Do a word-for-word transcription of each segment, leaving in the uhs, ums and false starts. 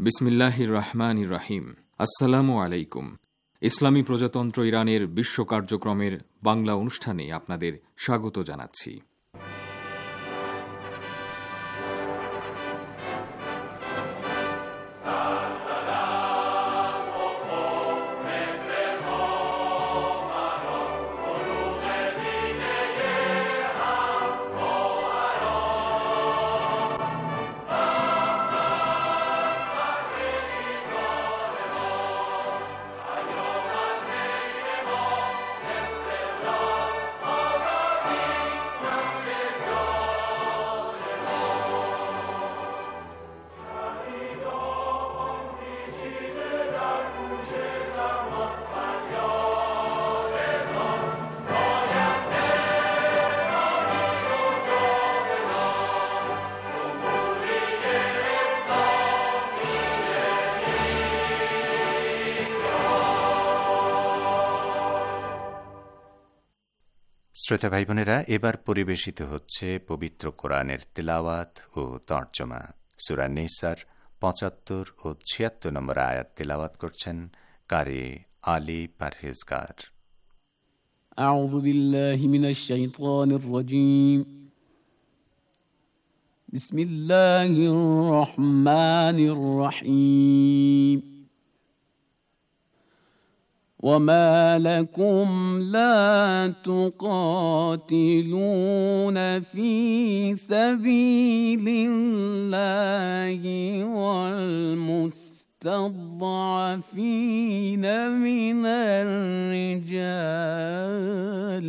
বিসমিল্লাহির রহমানির রহিম। আসসালামু আলাইকুম। ইসলামী প্রজাতন্ত্র ইরানের বিশ্ব কার্যক্রমের বাংলা অনুষ্ঠানে আপনাদের স্বাগত জানাচ্ছি। শ্রোতা ভাই বোনেরা, এবার পরিবেশিত হচ্ছে পবিত্র কোরআনের তিলাওয়াত ও তর্জমা। সূরা নিসার পঁচাত্তর ও ছিয়াত্তর নম্বর আয়াত তিলাওয়াত করছেন কারি আলী পারহেজগার। আউযু বিল্লাহি মিনাশ শাইতানির রাজীম। বিসমিল্লাহির রহমানির রহিম। وما لكم لا تقاتلون في سبيل الله والمستضعفين من الرجال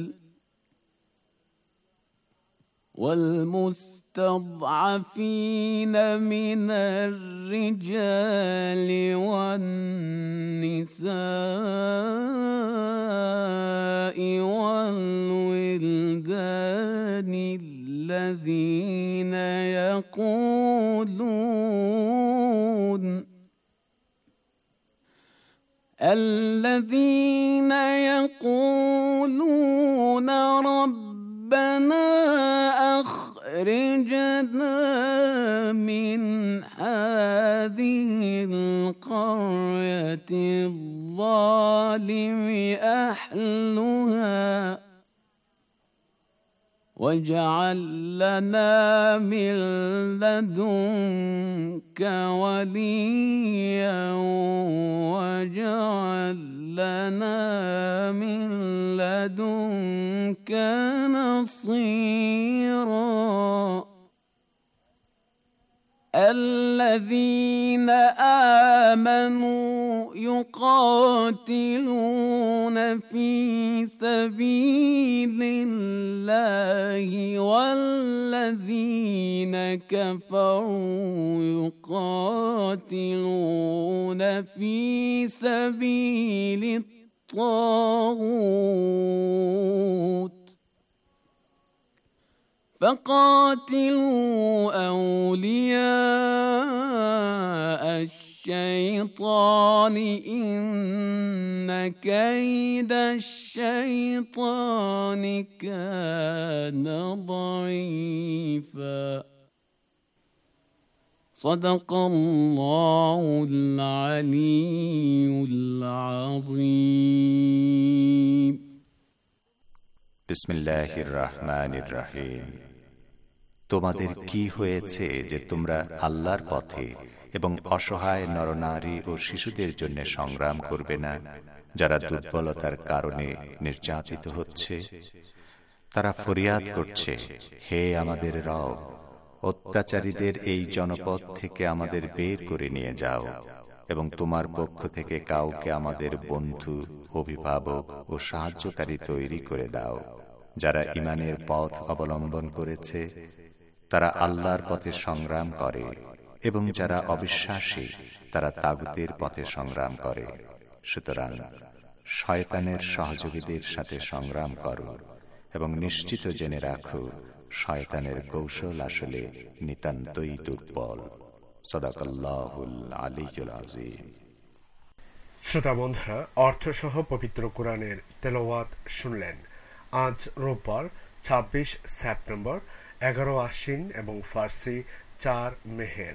والمستضعفين من الرجال والنساء والولدان الذين يقولون الذين يقولون ربنا أخرجنا من هذه القرية الظالم أهلها واجعل لنا من لدنك وليا واجعل لنا من لدنك نصيرا. الذين آمنوا يقاتلون في سبيل الله والذين كفروا يقاتلون في سبيل الطاغوت فقاتلوا أولياء الشيطان إن كيد الشيطان كان ضعيفا. صدق الله العلي العظيم. বিসমিল্লাহির রহমানির রহিম। তোমাদের কি হয়েছে যে তোমরা আল্লাহর পথে এবং অসহায় নরনারী ও শিশুদের জন্য সংগ্রাম করবে না, যারা দুর্বলতার কারণে নির্যাতিত হচ্ছে? তারা ফরিয়াদ করছে, হে আমাদের রব, অত্যাচারীদের এই জনপদ থেকে আমাদের বের করে নিয়ে যাও এবং তোমার পক্ষ থেকে কাউকে আমাদের বন্ধু, অভিভাবক ও সাহায্যকারী তৈরি করে দাও। যারা ঈমানের পথ অবলম্বন করেছে তারা আল্লাহর পথে সংগ্রাম করে, এবং যারা অবিশ্বাসী তারা তাগুতের পথে সংগ্রাম করে। সুতরাং শয়তানের সহযোগীদের সাথে সংগ্রাম করো এবং নিশ্চিত জেনে রাখো, শয়তানের কৌশল আসলে নিতান্তই দুর্বল। সাদাকাল্লাহুল আলিয়্যুল আযীম। শ্রোতা বন্ধুরা, অর্থসহ পবিত্র কোরআনের তেলাওয়াত শুনলেন। আজ রোববার ছাব্বিশ সেপ্টেম্বর, এগারো আশ্বিন এবং ফার্সি চার মেহের।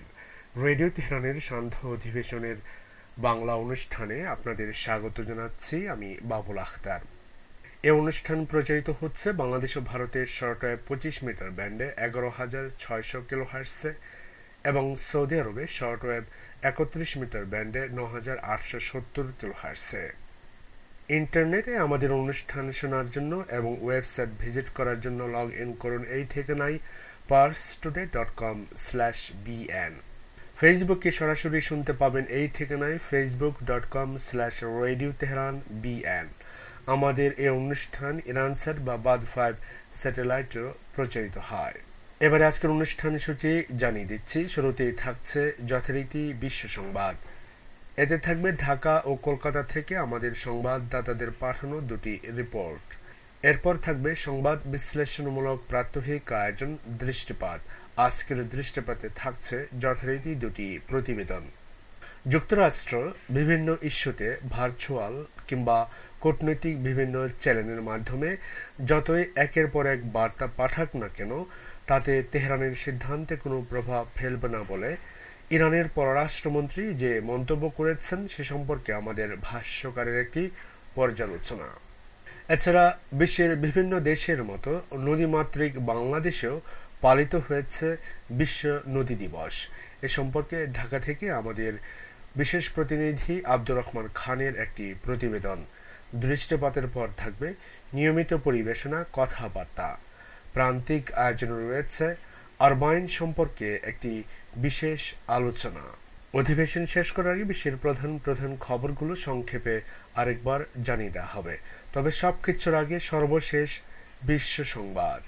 রেডিও তেহরানের সান্ধ্য অধিবেশনের বাংলা অনুষ্ঠানে আপনাদের স্বাগত জানাচ্ছি আমি বাবুল আখতার। এই অনুষ্ঠান প্রচারিত হচ্ছে বাংলাদেশ ও ভারতের শর্টওয়েভ পঁচিশ মিটার ব্যান্ডে এগারো হাজার ছয়শ কিলোহার্টজে এবং সৌদি আরবে শর্টওয়েভ একত্রিশ মিটার ব্যান্ডে ন হাজার আটশো সত্তর কিলোহার্টজে। ইন্টারনেটে আমাদের অনুষ্ঠান শোনার জন্য এবং ওয়েবসাইট ভিজিট করার জন্য লগ ইন করুন এই ঠিকানায় Pars today dot com slash BN. ফেসবুকে সরাসরি শুনতে পাবেন এই ঠিকানায় Facebook dot com slash radio Tehran BN. আমাদের এই অনুষ্ঠান ইরানসাট বা বাদ ফাইভ স্যাটেলাইটও প্রচারিত হয়। এবারে আজকের অনুষ্ঠান সূচি জানিয়ে দিচ্ছি। শুরুতেই থাকছে যথারীতি বিশ্ব সংবাদ। এতে থাকবে ঢাকা ও কলকাতা থেকে আমাদের সংবাদদাতাদের পাঠানো দুটি রিপোর্ট। এরপর থাকবে সংবাদ বিশ্লেষণমূলক প্রাত্যহিক আয়োজন দৃষ্টিপাত। আজকের দৃষ্টিপাতে থাকছে যথারীতি দুটি প্রতিবেদন। যুক্তরাষ্ট্র বিভিন্ন ইস্যুতে ভার্চুয়াল কিংবা কূটনৈতিক বিভিন্ন চ্যানেলের মাধ্যমে যতই একের পর এক বার্তা পাঠাক না কেন, তাতে তেহরানের সিদ্ধান্তে কোনো প্রভাব ফেলবে না বলে ইরানের পররাষ্ট্রমন্ত্রী যে মন্তব্য করেছেন সে সম্পর্কে আমাদের ভাষ্যকারের একটি পর্যালোচনা। এছাড়া বিশ্বের বিভিন্ন দেশের মতো নদীমাতৃক বাংলাদেশেও পালিত হয়েছে বিশ্ব নদী দিবস। এ সম্পর্কে ঢাকা থেকে আমাদের বিশেষ প্রতিনিধি আব্দুর রহমান খানের একটি প্রতিবেদন। দৃষ্টিপাতের পর থাকবে নিয়মিত পরিবেশনা, কথাবার্তা। প্রান্তিক আয়োজনে রয়েছে আরবাইন সম্পর্কে একটি বিশেষ আলোচনা। অধিবেশন শেষ করার আগে বিশ্বের প্রধান প্রধান খবরগুলো সংক্ষেপে আরেকবার জানিয়ে দেওয়া হবে। তবে সবকিছুর আগে সর্বশেষ বিশ্ব সংবাদ।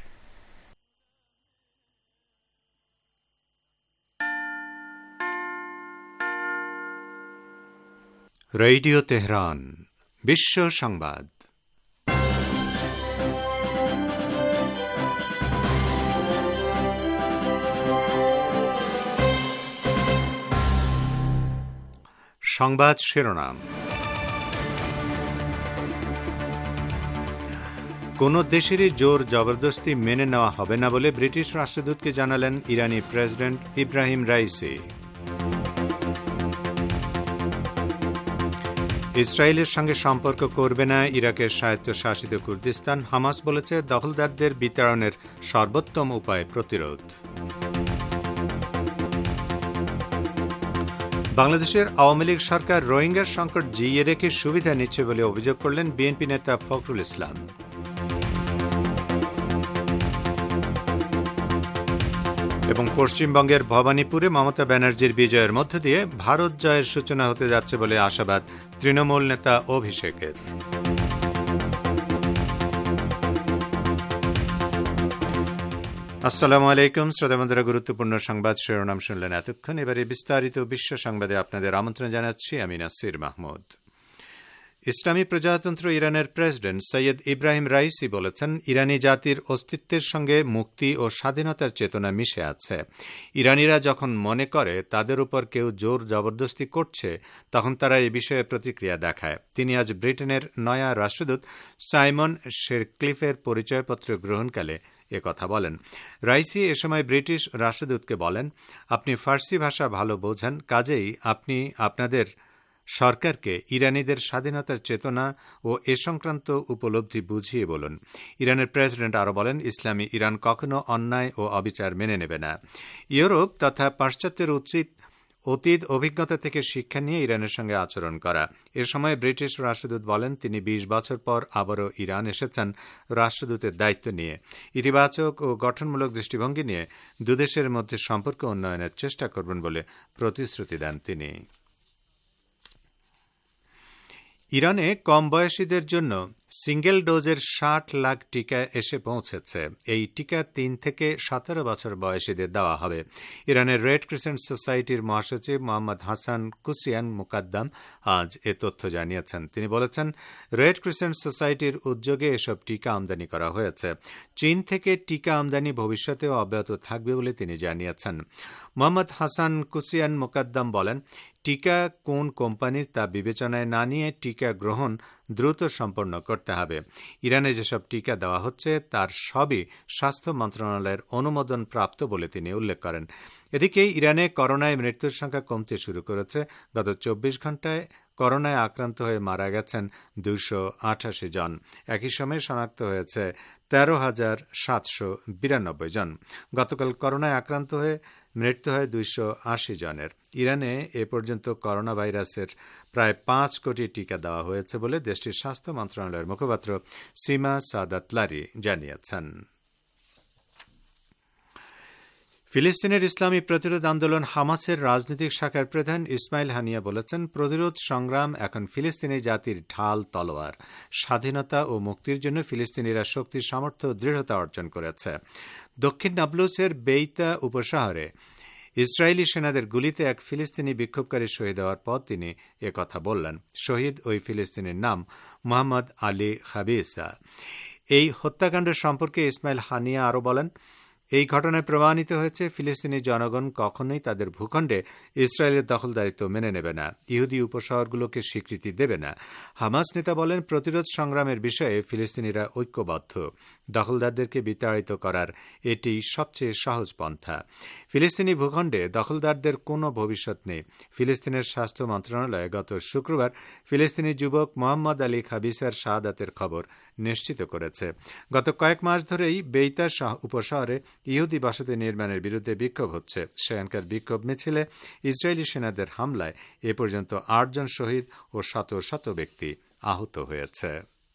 রেডিও তেহরান বিশ্ব সংবাদ। সংবাদ শিরোনাম। কোন দেশেরই জোর জবরদস্তি মেনে নেওয়া হবে না বলে ব্রিটিশ রাষ্ট্রদূতকে জানালেন ইরানি প্রেসিডেন্ট ইব্রাহিম রাইসি। ইসরায়েলের সঙ্গে সম্পর্ক করবে না ইরাকের স্বায়ত্তশাসিত কুর্দিস্তান। হামাস বলেছে দখলদারদের বিতাড়নের সর্বোত্তম উপায় প্রতিরোধ। বাংলাদেশের আওয়ামী লীগ সরকার রোহিঙ্গার সংকট জিইয়ে রেখে সুবিধা নিচ্ছে বলে অভিযোগ করলেন বিএনপি নেতা ফখরুল ইসলাম। এবং পশ্চিমবঙ্গের ভবানীপুরে মমতা ব্যানার্জির বিজয়ের মধ্য দিয়ে ভারত জয়ের সূচনা হতে যাচ্ছে বলে আশাবাদ তৃণমূল নেতা অভিষেকের। আসসালামু আলাইকুম শ্রোতা বন্ধুরা, গুরুত্বপূর্ণ সংবাদ শিরোনাম শুনলেন এতক্ষণ। এবারে বিস্তারিত বিশ্ব সংবাদে আপনাদের আমন্ত্রণ জানাচ্ছি আমি নাসির মাহমুদ। ইসলামী প্রজাতন্ত্র ইরানের প্রেসিডেন্ট সৈয়দ ইব্রাহিম রাইসি বলেছেন, ইরানি জাতির অস্তিত্বের সঙ্গে মুক্তি ও স্বাধীনতার চেতনা মিশে আছে। ইরানিরা যখন মনে করে তাদের উপর কেউ জোর জবরদস্তি করছে, তখন তারা এ বিষয়ে প্রতিক্রিয়া দেখায়। তিনি আজ ব্রিটেনের নয়া রাষ্ট্রদূত সাইমন শেরক্লিফের পরিচয়পত্র গ্রহণকালে কথা বলেন। রাইসি এ সময় ব্রিটিশ রাষ্ট্রদূতকে বলেন, আপনি ফার্সি ভাষা ভালো বোঝেন, কাজেই আপনি আপনাদের সরকারকে ইরানিদের স্বাধীনতার চেতনা ও এ সংক্রান্ত উপলব্ধি বুঝিয়ে বলুন। ইরানের প্রেসিডেন্ট আরও বলেন, ইসলামী ইরান কখনো অন্যায় ও অবিচার মেনে নেবে না। ইউরোপ তথা পাশ্চাত্যের উচিত অতীত অভিজ্ঞতা থেকে শিক্ষা নিয়ে ইরানের সঙ্গে আচরণ করা। এ সময় ব্রিটিশ রাষ্ট্রদূত বলেন, তিনি বিশ বছর পর আবারও ইরান এসেছেন রাষ্ট্রদূতের দায়িত্ব নিয়ে। ইতিবাচক ও গঠনমূলক দৃষ্টিভঙ্গি নিয়ে দুদেশের মধ্যে সম্পর্ক উন্নয়নের চেষ্টা করবেন বলে প্রতিশ্রুতি দেন তিনি। ইরানে কম বয়সীদের জন্য সিঙ্গেল ডোজের ষাট লাখ টিকা এসে পৌঁছেছে। এই টিকা তিন থেকে সতেরো বছর বয়সীদের দেওয়া হবে। ইরানের রেড ক্রিসেন্ট সোসাইটির মহাসচিব মোহাম্মদ হাসান কুসিয়ান মুকাদ্দাম আজ এ তথ্য জানিয়েছেন। তিনি বলেছেন, রেড ক্রিসেন্ট সোসাইটির উদ্যোগে এসব টিকা আমদানি করা হয়েছে। চীন থেকে টিকা আমদানি ভবিষ্যতেও অব্যাহত থাকবে বলে তিনি জানিয়েছেন। মোহাম্মদ হাসান কুসিয়ান মুকাদ্দাম বলেন, টিকা কোন কোম্পানির তা বিবেচনায় না নিয়ে টিকা গ্রহণ দ্রুত সম্পন্ন করতে হবে। ইরানে যেসব টিকা দেওয়া হচ্ছে তার সবই স্বাস্থ্য মন্ত্রণালয়ের অনুমোদন প্রাপ্ত বলে তিনি উল্লেখ করেন। এদিকে ইরানে করোনায় মৃত্যুর সংখ্যা কমতে শুরু করেছে। গত চব্বিশ ঘন্টায় করোনায় আক্রান্ত হয়ে মারা গেছেন দুইশো আঠাশি জন। একই সময়ে শনাক্ত হয়েছে তেরো হাজার সাতশো বিরানব্বই জন। গতকাল করোনায় আক্রান্ত হয়ে মৃত্যু হয় দুইশো আশি জনের। ইরানে এ পর্যন্ত করোনা ভাইরাসের প্রায় পাঁচ কোটি টিকা দেওয়া হয়েছে বলে দেশটির স্বাস্থ্য মন্ত্রণালয়ের মুখপাত্র সীমা সাদাতলারি জানিয়েছেন। ফিলিস্তিনের ইসলামী প্রতিরোধ আন্দোলন হামাসের রাজনৈতিক শাখার প্রধান ইসমাইল হানিয়া বলেছেন, প্রতিরোধ সংগ্রাম এখন ফিলিস্তিনি জাতির ঢাল তলোয়ার। স্বাধীনতা ও মুক্তির জন্য ফিলিস্তিনিরা শক্তি, সামর্থ্য ও দৃঢ়তা অর্জন করেছে। দক্ষিণ নাবলুসের বেইতা উপশহরে ইসরায়েলি সেনাদের গুলিতে এক ফিলিস্তিনি বিক্ষোভকারী শহীদ হওয়ার পর তিনি একথা বললেন। শহীদ ওই ফিলিস্তিনির নাম মোহাম্মদ আলী খাবিসা। এই হত্যাকাণ্ড সম্পর্কে ইসমাইল হানিয়া আরও বলেন, এই ঘটনায় প্রমাণিত হয়েছে ফিলিস্তিনি জনগণ কখনোই তাদের ভূখণ্ডে ইসরায়েলের দখলদারিত্ব মেনে নেবে না, ইহুদি উপশহরগুলোকে স্বীকৃতি দেবে না। হামাস নেতা বলেন, প্রতিরোধ সংগ্রামের বিষয়ে ফিলিস্তিনিরা ঐক্যবদ্ধ। দখলদারদেরকে বিতাড়িত করার এটি সবচেয়ে সহজ পন্থা। ফিলিস্তিনি ভূখণ্ডে দখলদারদের কোনো ভবিষ্যৎ নেই। ফিলিস্তিনের স্বাস্থ্য মন্ত্রণালয় গত শুক্রবার ফিলিস্তিনি যুবক মোহাম্মদ আলী খাবিসার শাহাদাতের খবর নিশ্চিত করেছে। গত কয়েক মাস ধরেই বেইতা উপশহরে ইহুদি বসতি নির্মাণের বিরুদ্ধে বিক্ষোভ হচ্ছে। সেখানকার বিক্ষোভ মিছিলে ইসরায়েলি সেনাদের হামলায় এ পর্যন্ত আটজন শহীদ ও শত শত ব্যক্তি আহত হয়েছে।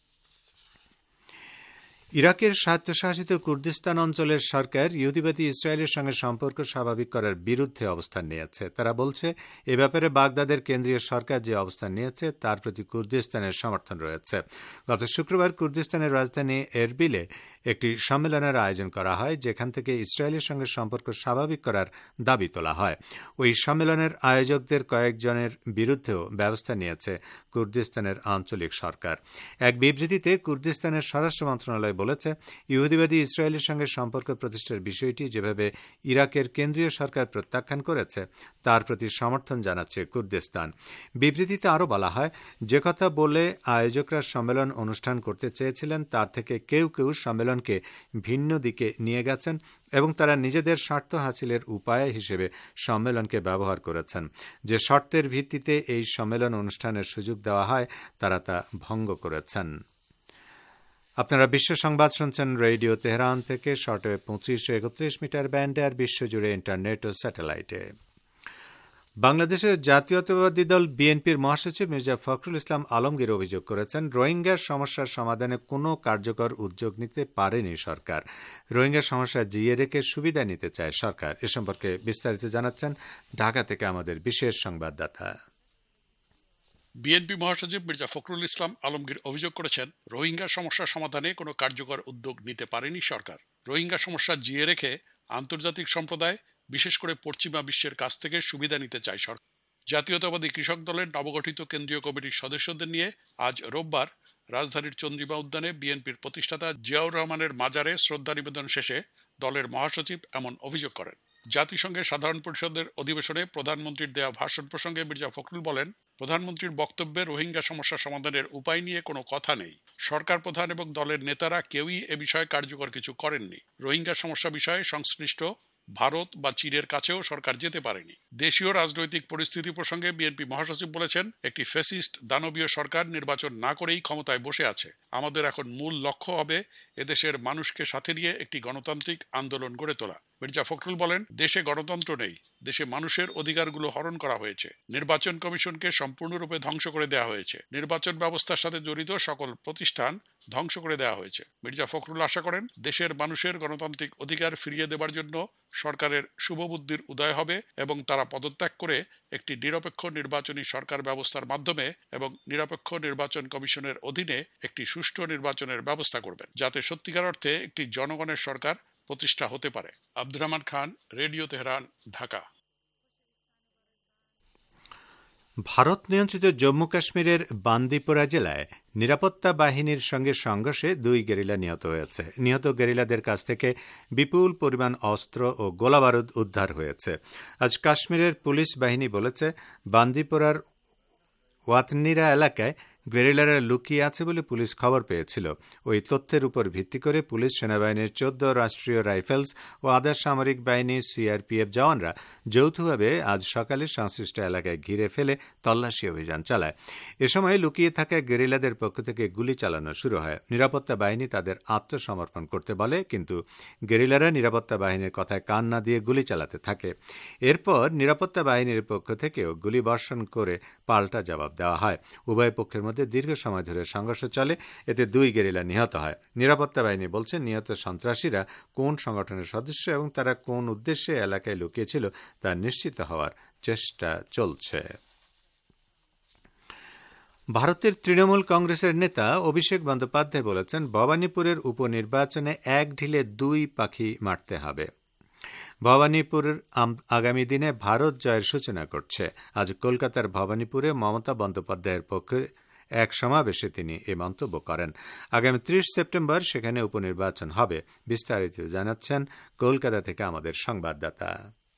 ইরাকের স্বায়ত্তশাসিত কুর্দিস্তান অঞ্চলের সরকার ইহুদিবাদী ইসরায়েলের সঙ্গে সম্পর্ক স্বাভাবিক করার বিরুদ্ধে অবস্থান নিয়েছে। তারা বলছে, এ ব্যাপারে বাগদাদের কেন্দ্রীয় সরকার যে অবস্থান নিয়েছে তার প্রতি কুর্দিস্তানের সমর্থন রয়েছে। গত শুক্রবার কুর্দিস্তানের রাজধানী এরবিলে একটি সম্মেলনের আয়োজন করা হয়, যেখান থেকে ইসরায়েলের সঙ্গে সম্পর্ক স্বাভাবিক করার দাবি তোলা হয়। ওই সম্মেলনের আয়োজকদের কয়েকজনের বিরুদ্ধেও ব্যবস্থা নিয়েছে কুর্দিস্তানের আঞ্চলিক সরকার। এক বিবৃতিতে কুর্দিস্তানের স্বরাষ্ট্র মন্ত্রণালয় বলেছে, ইহুদিবাদী ইসরায়েলের সঙ্গে সম্পর্ক প্রতিষ্ঠার বিষয়টি যেভাবে ইরাকের কেন্দ্রীয় সরকার প্রত্যাখ্যান করেছে তার প্রতি সমর্থন জানাচ্ছে কুর্দিস্তান। বিবৃতিতে আরও বলা হয়, যে কথা বলে আয়োজকরা সম্মেলন অনুষ্ঠান করতে চেয়েছিলেন তার থেকে কেউ কেউ সম্মেলনকে ভিন্ন দিকে নিয়ে গেছেন এবং তারা নিজেদের স্বার্থ হাসিলের উপায় হিসেবে সম্মেলনকে ব্যবহার করেছেন। যে শর্তের ভিত্তিতে এই সম্মেলন অনুষ্ঠানের সুযোগ দেওয়া হয় তারা তা ভঙ্গ করেছেন। আপনারা বিশ্ব সংবাদ শুনছেন রেডিও তেহরান থেকে শর্টওয়েভ পঁচিশশো একত্রিশ মিটার ব্যান্ডে আর বিশ্বজুড়ে ইন্টারনেট ও স্যাটেলাইটে। বাংলাদেশের জাতীয়তাবাদী দল বিএনপির মহাসচিব মির্জা ফখরুল ইসলাম আলমগীর অভিযোগ করেছেন, রোহিঙ্গা সমস্যার সমাধানে কোনো কার্যকর উদ্যোগ নিতে পারেনি সরকার। রোহিঙ্গা সমস্যা জিইয়ে রেখে সুবিধা নিতে চায় সরকার। এ সম্পর্কে বিস্তারিত জানাচ্ছেন ঢাকা থেকে আমাদের বিশেষ সংবাদদাতা। বিএনপি মহাসচিব মির্জা ফখরুল ইসলাম আলমগীর অভিযোগ করেছেন, রোহিঙ্গা সমস্যা সমাধানে কোনো কার্যকর উদ্যোগ নিতে পারেনি সরকার। রোহিঙ্গা সমস্যা জিইয়ে রেখে আন্তর্জাতিক সম্প্রদায়, বিশেষ করে পশ্চিমা বিশ্বের কাছ থেকে সুবিধা নিতে চায় সরকার। জাতীয়তাবাদী কৃষক দলের নবগঠিত কেন্দ্রীয় কমিটির সদস্যদের নিয়ে আজ রোববার রাজধানীর চন্দ্রিমা উদ্যানে বিএনপির প্রতিষ্ঠাতা জিয়াউর রহমানের মাজারে শ্রদ্ধা নিবেদন শেষে দলের মহাসচিব এমন অভিযোগ করেন। জাতিসংঘের সাধারণ পরিষদের অধিবেশনে প্রধানমন্ত্রীর দেয়া ভাষণ প্রসঙ্গে মির্জা ফখরুল বলেন, প্রধানমন্ত্রীর বক্তব্যে রোহিঙ্গা সমস্যা সমাধানের উপায় নিয়ে কোনো কথা নেই। সরকার প্রধান এবং দলের নেতারা কেউই এ বিষয়ে কার্যকর কিছু করেননি। রোহিঙ্গা সমস্যা বিষয়ে সংশ্লিষ্ট ভারত বা চীনের কাছেও সরকার যেতে পারেনি। দেশীয় রাজনৈতিক পরিস্থিতি প্রসঙ্গে বিএনপি মহাসচিব বলেছেন, একটি ফ্যাসিস্ট দানবীয় সরকার নির্বাচন না করেই ক্ষমতায় বসে আছে। আমাদের এখন মূল লক্ষ্য হবে এদেশের মানুষকে সাথে নিয়ে একটি গণতান্ত্রিক আন্দোলন গড়ে তোলা। মির্জা ফখরুল বলেন, দেশে গণতন্ত্র নেই, দেশে মানুষের অধিকারগুলো হরণ করা হয়েছে। নির্বাচন কমিশনকে সম্পূর্ণরূপে ধ্বংস করে দেওয়া হয়েছে। নির্বাচন ব্যবস্থার সাথে জড়িত সকল প্রতিষ্ঠান ধ্বংস করে দেওয়া হয়েছে। মির্জা ফখরুল আশা করেন, দেশের মানুষের গণতান্ত্রিক অধিকার ফিরিয়ে দেবার জন্য সরকারের শুভবুদ্ধির উদয় হবে এবং তারা পদত্যাগ করে একটি নিরপেক্ষ নির্বাচনী সরকার ব্যবস্থার মাধ্যমে এবং নিরপেক্ষ নির্বাচন কমিশনের অধীনে একটি সুষ্ঠু নির্বাচনের ব্যবস্থা করবেন, যাতে সত্যিকার অর্থে একটি জনগণের সরকার প্রতিষ্ঠা হতে পারে। Abdur Rahman Khan, radio Tehran, Dhaka. ভারত নিয়ন্ত্রিত জম্মু কাশ্মীরের বান্দিপোরা জেলায় নিরাপত্তা বাহিনীর সঙ্গে সংঘর্ষে দুই গেরিলা নিহত হয়েছে। নিহত গেরিলাদের কাছ থেকে বিপুল পরিমাণ অস্ত্র ও গোলাবারুদ উদ্ধার হয়েছে। আজ কাশ্মীরের পুলিশ বাহিনী বলেছে, বান্দিপোরার ওয়াতনিরা এলাকায় গেরিলারা লুকিয়ে আছে বলে পুলিশ খবর পেয়েছিল। ওই তথ্যের উপর ভিত্তি করে পুলিশ, সেনাবাহিনীর চোদ্দ রাষ্ট্রীয় রাইফেলস ও আধা সামরিক বাহিনী সিআরপিএফ জওয়ানরা যৌথভাবে আজ সকালে সংশ্লিষ্ট এলাকায় ঘিরে ফেলে তল্লাশি অভিযান চালায়। এ সময় লুকিয়ে থাকা গেরিলাদের পক্ষ থেকে গুলি চালানো শুরু হয়। নিরাপত্তা বাহিনী তাদের আত্মসমর্পণ করতে বলে, কিন্তু গেরিলারা নিরাপত্তা বাহিনীর কথায় কান না দিয়ে গুলি চালাতে থাকে। এরপর নিরাপত্তা বাহিনীর পক্ষ থেকেও গুলি বর্ষণ করে পাল্টা জবাব দেওয়া হয়। উভয় পক্ষের মধ্যে দীর্ঘ সময় ধরে সংঘর্ষ চলে, এতে দুই গেরিলা নিহত হয়। নিরাপত্তা বাহিনী বলছে, নিহত সন্ত্রাসীরা কোন সংগঠনের সদস্য এবং তারা কোন উদ্দেশ্যে এলাকায় লুকিয়েছিল তা নিশ্চিত হওয়ার চেষ্টা চলছে। ভারতের তৃণমূল কংগ্রেসের নেতা অভিষেক বন্দ্যোপাধ্যায় বলেছেন, ভবানীপুরের উপনির্বাচনে এক ঢিলে দুই পাখি মারতে হবে। ভবানীপুরের আগামী দিনে ভারত জয়ের সূচনা করছে। আজ কলকাতার ভবানীপুরে মমতা বন্দ্যোপাধ্যায়ের পক্ষে এক সমাবেশে তিনি এ মন্তব্য করেন। আগামী ত্রিশ সেপ্টেম্বর সেখানে উপনির্বাচন হবে। বিস্তারিত জানাচ্ছেন কলকাতা থেকে আমাদের সংবাদদাতা।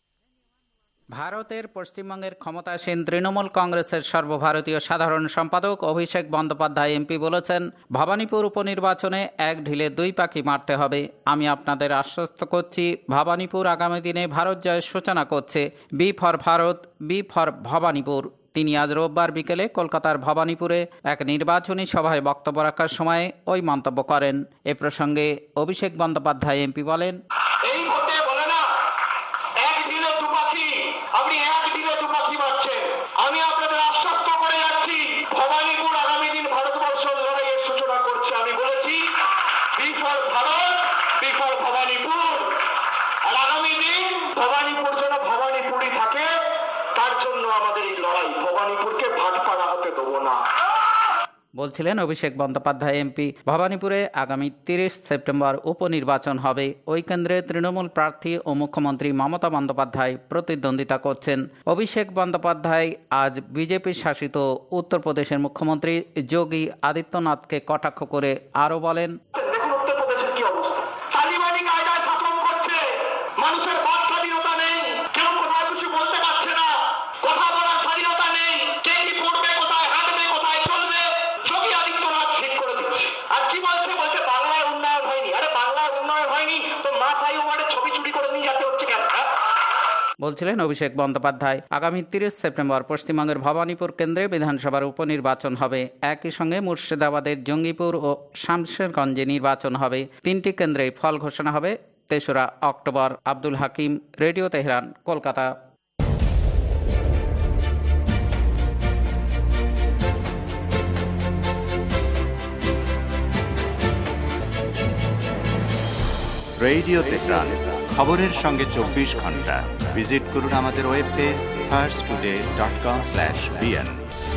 ভারতের পশ্চিমবঙ্গের ক্ষমতাসীন তৃণমূল কংগ্রেসের সর্বভারতীয় সাধারণ সম্পাদক অভিষেক বন্দ্যোপাধ্যায় এমপি বলেছেন, ভবানীপুর উপনির্বাচনে এক ঢিলে দুই পাখি মারতে হবে। আমি আপনাদের আশ্বস্ত করছি, ভবানীপুর আগামী দিনে ভারত জয়ের সূচনা করছে। B for Bharat, B for Bhabanipur. তিনি আজ রোববার বিকেলে কলকাতার ভবানীপুরে এক নির্বাচনী সভায় বক্তব্য রাখার সময় ওই মন্তব্য করেন। এ প্রসঙ্গে অভিষেক বন্দ্যোপাধ্যায় এমপি বলেন, এই ভোটে বলে না এক ঢিলে দু পাখি, আপনি এক ঢিলে দু পাখি মারছেন। আমি আপনাদের আশ্বস্ত করে যাচ্ছি, ভবানীপুর আগামী দিন ভারতবর্ষের লড়াইয়ের সূচনা করছে। আমি বলেছি B for Bharat, B for Bhabanipur. আর আগামী দিন ভবানীপুর যেন ভবানীপুরই থাকে, তার জন্য আমাদের এই লড়াই। ভবানীপুরকে ভাটপাড়া হতে দেবো না, বলছিলেন অভিষেক বন্দ্যোপাধ্যায় এমপি। ভবানীপুরে আগামী তিরিশ সেপ্টেম্বর উপনির্বাচন হবে। ওই কেন্দ্রে তৃণমূল প্রার্থী ও মুখ্যমন্ত্রী মমতা বন্দ্যোপাধ্যায় প্রতিদ্বন্দ্বিতা করছেন। অভিষেক বন্দ্যোপাধ্যায় আজ বিজেপি শাসিত উত্তরপ্রদেশের মুখ্যমন্ত্রী যোগী আদিত্যনাথকে কটাক্ষ করে আরও বলেন, দেখুন উত্তরপ্রদেশের কি অবস্থা। তালিবানি কায়দায় শাসন করছে, মানুষের বাক স্বাধীনতা নেই, কেউ কোথাও কিছু বলতে পারছে না, কথা বলার স্বাধীনতা নেই, কে কি পড়বে, কোথায় হাঁটবে, কোথায় চলবে, যোগী আদিত্যনাথ ঠিক করে দিচ্ছে। আর কি বলছে, বলছে বাংলায় উন্নয়ন হয়নি। আরে বাংলায় উন্নয়ন হয়নি তো মা ফ্লাইওভারের ছবি চুরি করে নিয়ে যেতে হচ্ছে কেন? বলছিলেন অভিষেক বন্দ্যোপাধ্যায়। আগামী তিরিশ সেপ্টেম্বর পশ্চিমবঙ্গের ভবানীপুর কেন্দ্রে বিধানসভার উপনির্বাচন হবে। একই সঙ্গে মুর্শিদাবাদের জঙ্গিপুর ও শামশেরগঞ্জে নির্বাচন হবে। তিনটি কেন্দ্রেই ফল ঘোষণা হবে তেসরা October. Abdul Hakim, radio Tehran, Kolkata. Radio Tehran, খবরের সঙ্গে চব্বিশ ঘন্টা। ভিজিট করুন আমাদের web page Pars today dot com slash BN.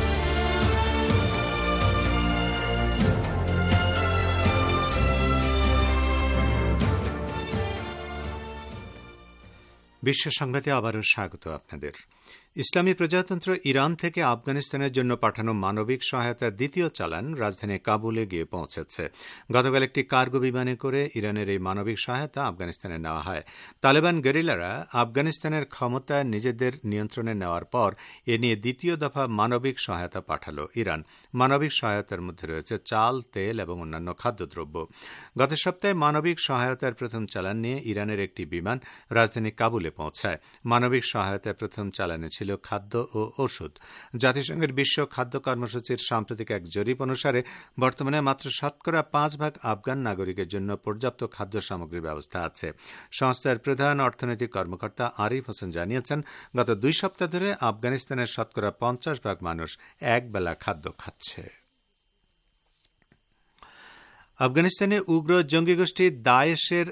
বিশ্ব সংবাদে আবারও স্বাগত আপনাদের। ইসলামী প্রজাতন্ত্র ইরান থেকে আফগানিস্তানের জন্য পাঠানো মানবিক সহায়তার দ্বিতীয় চালান রাজধানী কাবুলে গিয়ে পৌঁছেছে। গতকাল একটি কার্গো বিমানে করে ইরানের এই মানবিক সহায়তা আফগানিস্তানে নেওয়া হয়। তালেবান গেরিলারা আফগানিস্তানের ক্ষমতা নিজেদের নিয়ন্ত্রণে নেওয়ার পর এ নিয়ে দ্বিতীয় দফা মানবিক সহায়তা পাঠাল ইরান। মানবিক সহায়তার মধ্যে রয়েছে চাল, তেল এবং অন্যান্য খাদ্যদ্রব্য। গত সপ্তাহে মানবিক সহায়তার প্রথম চালান নিয়ে ইরানের একটি বিমান রাজধানী কাবুলে পৌঁছায়। মানবিক সহায়তার প্রথম চালানে ছিল খাদ্য ও ওষুধ। জাতিসংঘের বিশ্ব খাদ্য কর্মসূচির সাম্প্রতিক এক জরিপ অনুসারে বর্তমানে মাত্র শতকরা পাঁচ ভাগ আফগান নাগরিকের জন্য পর্যাপ্ত খাদ্য সামগ্রীর ব্যবস্থা আছে। সংস্থার প্রধান অর্থনৈতিক কর্মকর্তা আরিফ হোসেন জানিয়েছেন, গত দুই সপ্তাহ ধরে আফগানিস্তানের শতকরা পঞ্চাশ ভাগ মানুষ একবেলা খাদ্য খাচ্ছে। আফগানিস্তানে উগ্র জঙ্গি গোষ্ঠী দায়েশের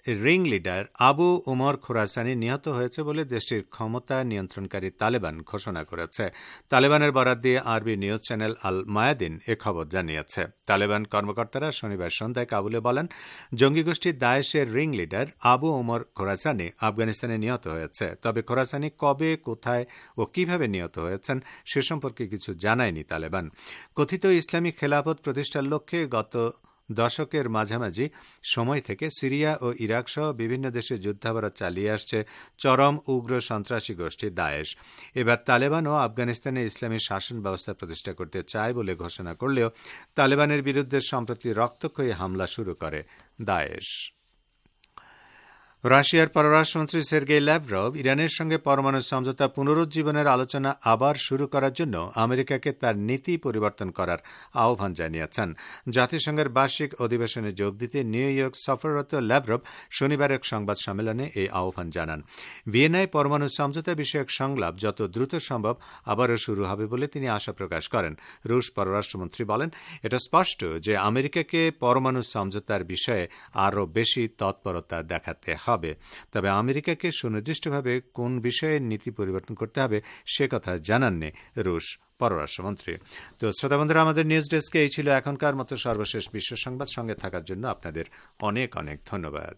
রিং লিডার আবু উমর খোরাসানি নিহত হয়েছে বলে দেশটির ক্ষমতা নিয়ন্ত্রণকারী তালেবান ঘোষণা করেছে। তালেবানের বরাত দিয়ে আরবি নিউজ চ্যানেল আল মায়াদিন এ খবর জানিয়েছে। তালেবান কর্মকর্তারা শনিবার সন্ধ্যায় কাবুলে বলেন, জঙ্গি গোষ্ঠী দায়েশের রিং লিডার আবু উমর খোরাসানি আফগানিস্তানে নিহত হয়েছে। তবে খোরাসানি কবে, কোথায় ও কিভাবে নিহত হয়েছেন সে সম্পর্কে কিছু জানায়নি তালেবান। কথিত ইসলামী খেলাফত প্রতিষ্ঠার লক্ষ্যে গত দশকের মাঝামাঝি সময় থেকে সিরিয়া ও ইরাক সহ বিভিন্ন দেশে যুদ্ধাপরাধ চালিয়ে আসছে চরম উগ্র সন্ত্রাসী গোষ্ঠী দায়েশ। এবার তালেবান ও আফগানিস্তানে ইসলামী শাসন ব্যবস্থা প্রতিষ্ঠা করতে চায় বলে ঘোষণা করলেও তালেবানের বিরুদ্ধে সম্প্রতি রক্তক্ষয়ী হামলা শুরু করে দায়েশ। রাশিয়ার পররাষ্ট্রমন্ত্রী সের্গেই ল্যাভরভ ইরানের সঙ্গে পরমাণু সমঝোতা পুনরুজ্জীবনের আলোচনা আবার শুরু করার জন্য আমেরিকাকে তার নীতি পরিবর্তন করার আহ্বান জানিয়েছেন। জাতিসংঘের বার্ষিক অধিবেশনে যোগ দিতে নিউ ইয়র্ক সফররত ল্যাভরভ শনিবার এক সংবাদ সম্মেলনে এই আহ্বান জানান। ভিয়েনায় পরমাণু সমঝোতা বিষয়ক সংলাপ যত দ্রুত সম্ভব আবারও শুরু হবে বলে তিনি আশা প্রকাশ করেন। রুশ পররাষ্ট্রমন্ত্রী বলেন, এটা স্পষ্ট যে আমেরিকাকে পরমাণু সমঝোতার বিষয়ে আরও বেশি তৎপরতা দেখাতে হবে। তবে আমেরিকাকে সুনির্দিষ্টভাবে কোন বিষয়ে নীতি পরিবর্তন করতে হবে সে কথা জানাননি রুশ পররাষ্ট্রমন্ত্রী। তো শ্রোতা বন্ধুরা, আমাদের নিউজ ডেস্কে এই ছিল এখনকার মতো সর্বশেষ বিশ্ব সংবাদ। সঙ্গে থাকার জন্য আপনাদের অনেক অনেক ধন্যবাদ।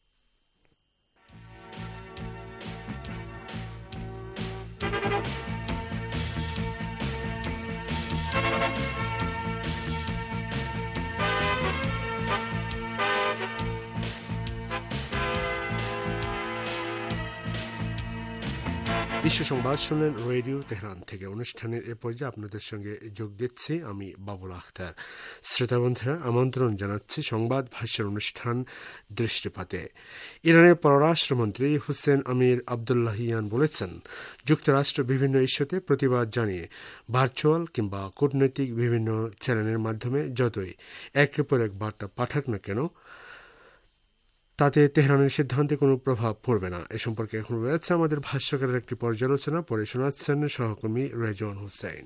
বিশ্ব সংবাদ শুনলেন রেডিও তেহরান থেকে। অনুষ্ঠানের এ পর্যায়ে আপনাদের সঙ্গে যোগ দিচ্ছি আমি বাবুল আখতার। শ্রোতা বন্ধুরা, আমন্ত্রণ জানাচ্ছি সংবাদ ভাষ্যের অনুষ্ঠান দৃষ্টিপাতে। ইরানের পররাষ্ট্রমন্ত্রী হুসেন আমির আবদুল্লাহিয়ান বলেছেন, যুক্তরাষ্ট্র বিভিন্ন ইস্যুতে প্রতিবাদ জানিয়ে ভার্চুয়াল কিংবা কূটনৈতিক বিভিন্ন চ্যানেলের মাধ্যমে যতই একের পর এক বার্তা পাঠাক না কেন, তাতে তেহরানের সিদ্ধান্তে কোনো প্রভাব পড়বে না। এ সম্পর্কে এখন রয়েছে আমাদের ভাষ্যকারের একটি পর্যালোচনা, পড়ে শোনাচ্ছেন সহকর্মী রেজওয়ান হোসেন।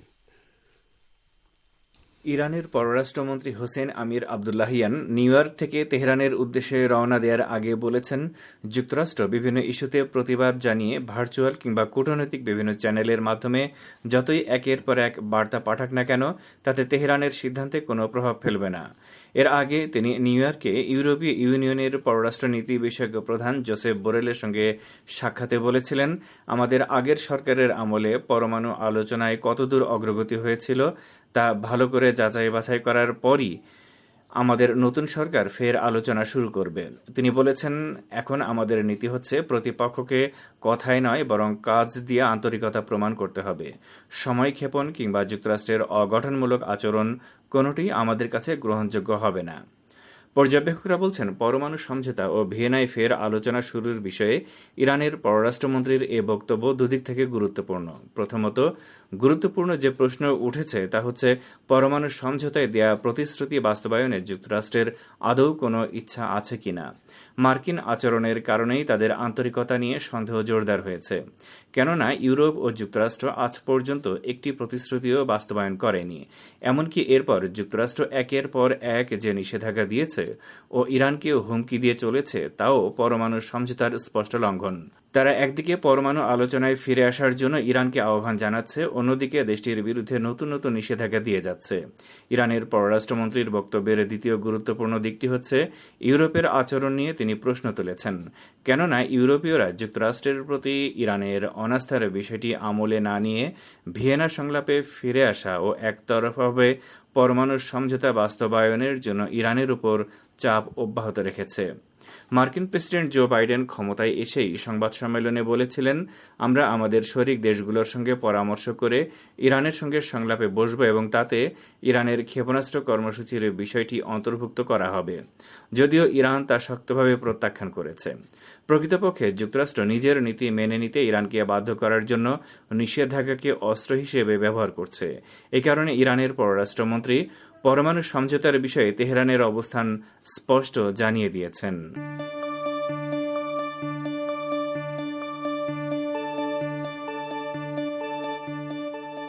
ইরানের পররাষ্ট্রমন্ত্রী Hossein Amir Abdollahian New York থেকে তেহরানের উদ্দেশ্যে রওনা দেওয়ার আগে বলেছেন, যুক্তরাষ্ট্র বিভিন্ন ইস্যুতে প্রতিবাদ জানিয়ে ভার্চুয়াল কিংবা কূটনৈতিক বিভিন্ন চ্যানেলের মাধ্যমে যতই একের পর এক বার্তা পাঠাক না কেন, তাতে তেহরানের সিদ্ধান্তে কোনো প্রভাব ফেলবে না। এর আগে তিনি নিউ ইয়র্কে ইউরোপীয় ইউনিয়নের পররাষ্ট্রনীতি বিশেষজ্ঞ প্রধান জোসেফ বোরেলের সঙ্গে সাক্ষাতে বলেছিলেন, আমাদের আগের সরকারের আমলে পরমাণু আলোচনায় কতদূর অগ্রগতি হয়েছিল তা ভালো করে যাচাই বাছাই করার পরই আমাদের নতুন সরকার ফের আলোচনা শুরু করবে। তিনি বলেছেন, এখন আমাদের নীতি হচ্ছে প্রতিপক্ষকে কথায় নয় বরং কাজ দিয়ে আন্তরিকতা প্রমাণ করতে হবে। সময়ক্ষেপণ কিংবা যুক্তরাষ্ট্রের অগঠনমূলক আচরণ কোনোটি আমাদের কাছে গ্রহণযোগ্য হবে না। পর্যবেক্ষকরা বলছেন, পরমাণু সমঝোতা ও ভিয়েনায় ফের আলোচনা শুরুর বিষয়ে ইরানের পররাষ্ট্রমন্ত্রীর এ বক্তব্য দুদিক থেকে গুরুত্বপূর্ণ। প্রথমত, গুরুত্বপূর্ণ যে প্রশ্ন উঠেছে তা হচ্ছে, পরমাণু সমঝোতায় দেয়া প্রতিশ্রুতি বাস্তবায়নে যুক্তরাষ্ট্রের আদৌ কোনো ইচ্ছা আছে কিনা। মার্কিন আচরণের কারণেই তাদের আন্তরিকতা নিয়ে সন্দেহ জোরদার হয়েছে, কেননা ইউরোপ ও যুক্তরাষ্ট্র আজ পর্যন্ত একটি প্রতিশ্রুতিও বাস্তবায়ন করেনি। এমনকি এরপর যুক্তরাষ্ট্র একের পর এক যে নিষেধাজ্ঞা দিয়েছে ও ইরানকেও হুমকি দিয়ে চলেছে, তাও পরমাণু সমঝোতার স্পষ্ট লঙ্ঘন। তারা একদিকে পরমাণু আলোচনায় ফিরে আসার জন্য ইরানকে আহ্বান জানাচ্ছে, অন্যদিকে দেশটির বিরুদ্ধে নতুন নতুন নিষেধাজ্ঞা দিয়ে যাচ্ছে। ইরানের পররাষ্ট্রমন্ত্রীর বক্তব্যের দ্বিতীয় গুরুত্বপূর্ণ দিকটি হচ্ছে, ইউরোপের আচরণ নিয়ে তিনি প্রশ্ন তুলেছেন, কেননা ইউরোপীয়রা যুক্তরাষ্ট্রের প্রতি ইরানের অনাস্থার বিষয়টি আমলে না নিয়ে ভিয়েনা সংলাপে ফিরে আসা ও একতরফাভাবে পরমাণু সমঝোতা বাস্তবায়নের জন্য ইরানের উপর চাপ অব্যাহত রেখেছে। মার্কিন প্রেসিডেন্ট জো বাইডেন ক্ষমতায় এসেই সংবাদ সম্মেলনে বলেছিলেন, আমরা আমাদের শরিক দেশগুলোর সঙ্গে পরামর্শ করে ইরানের সঙ্গে সংলাপে বসব এবং তাতে ইরানের ক্ষেপণাস্ত্র কর্মসূচির বিষয়টি অন্তর্ভুক্ত করা হবে। যদিও ইরান তা শক্তভাবে প্রত্যাখ্যান করেছে। প্রকৃতপক্ষে যুক্তরাষ্ট্র নিজের নীতি মেনে নিতে ইরানকে বাধ্য করার জন্য নিষেধাজ্ঞাকে অস্ত্র হিসেবে ব্যবহার করছে। এ কারণে ইরানের পররাষ্ট্রমন্ত্রী পরমাণু সমঝোতার বিষয়ে তেহরানের অবস্থান স্পষ্ট জানিয়ে দিয়েছেন।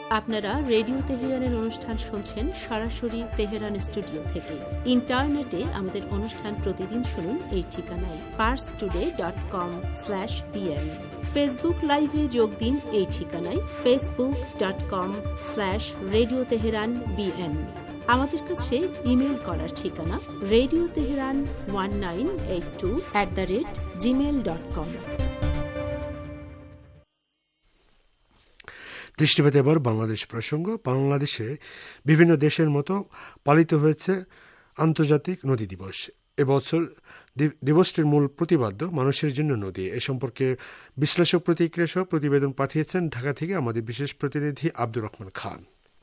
আপনারা রেডিও তেহরানের অনুষ্ঠান শুনছেন সরাসরি তেহরান স্টুডিও থেকে। ইন্টারনেটে আমাদের অনুষ্ঠান প্রতিদিন শুনুন এই ঠিকানায় Pars today dot com slash BN. Facebook লাইভে যোগ দিন এই ঠিকানায় Facebook dot com slash radio Tehran BN. আমাদের কাছে ইমেল করার ঠিকানা radio Tehran one nine eight two at the rate Gmail dot com. দৃষ্টিপাত এবার বাংলাদেশ প্রসঙ্গ। বাংলাদেশে বিভিন্ন দেশের মতো পালিত হয়েছে আন্তর্জাতিক নদী দিবস। এবছর দিবসটির মূল প্রতিপাদ্য মানুষের জন্য নদী। এ সম্পর্কে বিশ্লেষক প্রতিক্রিয়া সহ প্রতিবেদন পাঠিয়েছেন ঢাকা থেকে আমাদের বিশেষ প্রতিনিধি আব্দুর রহমান খান।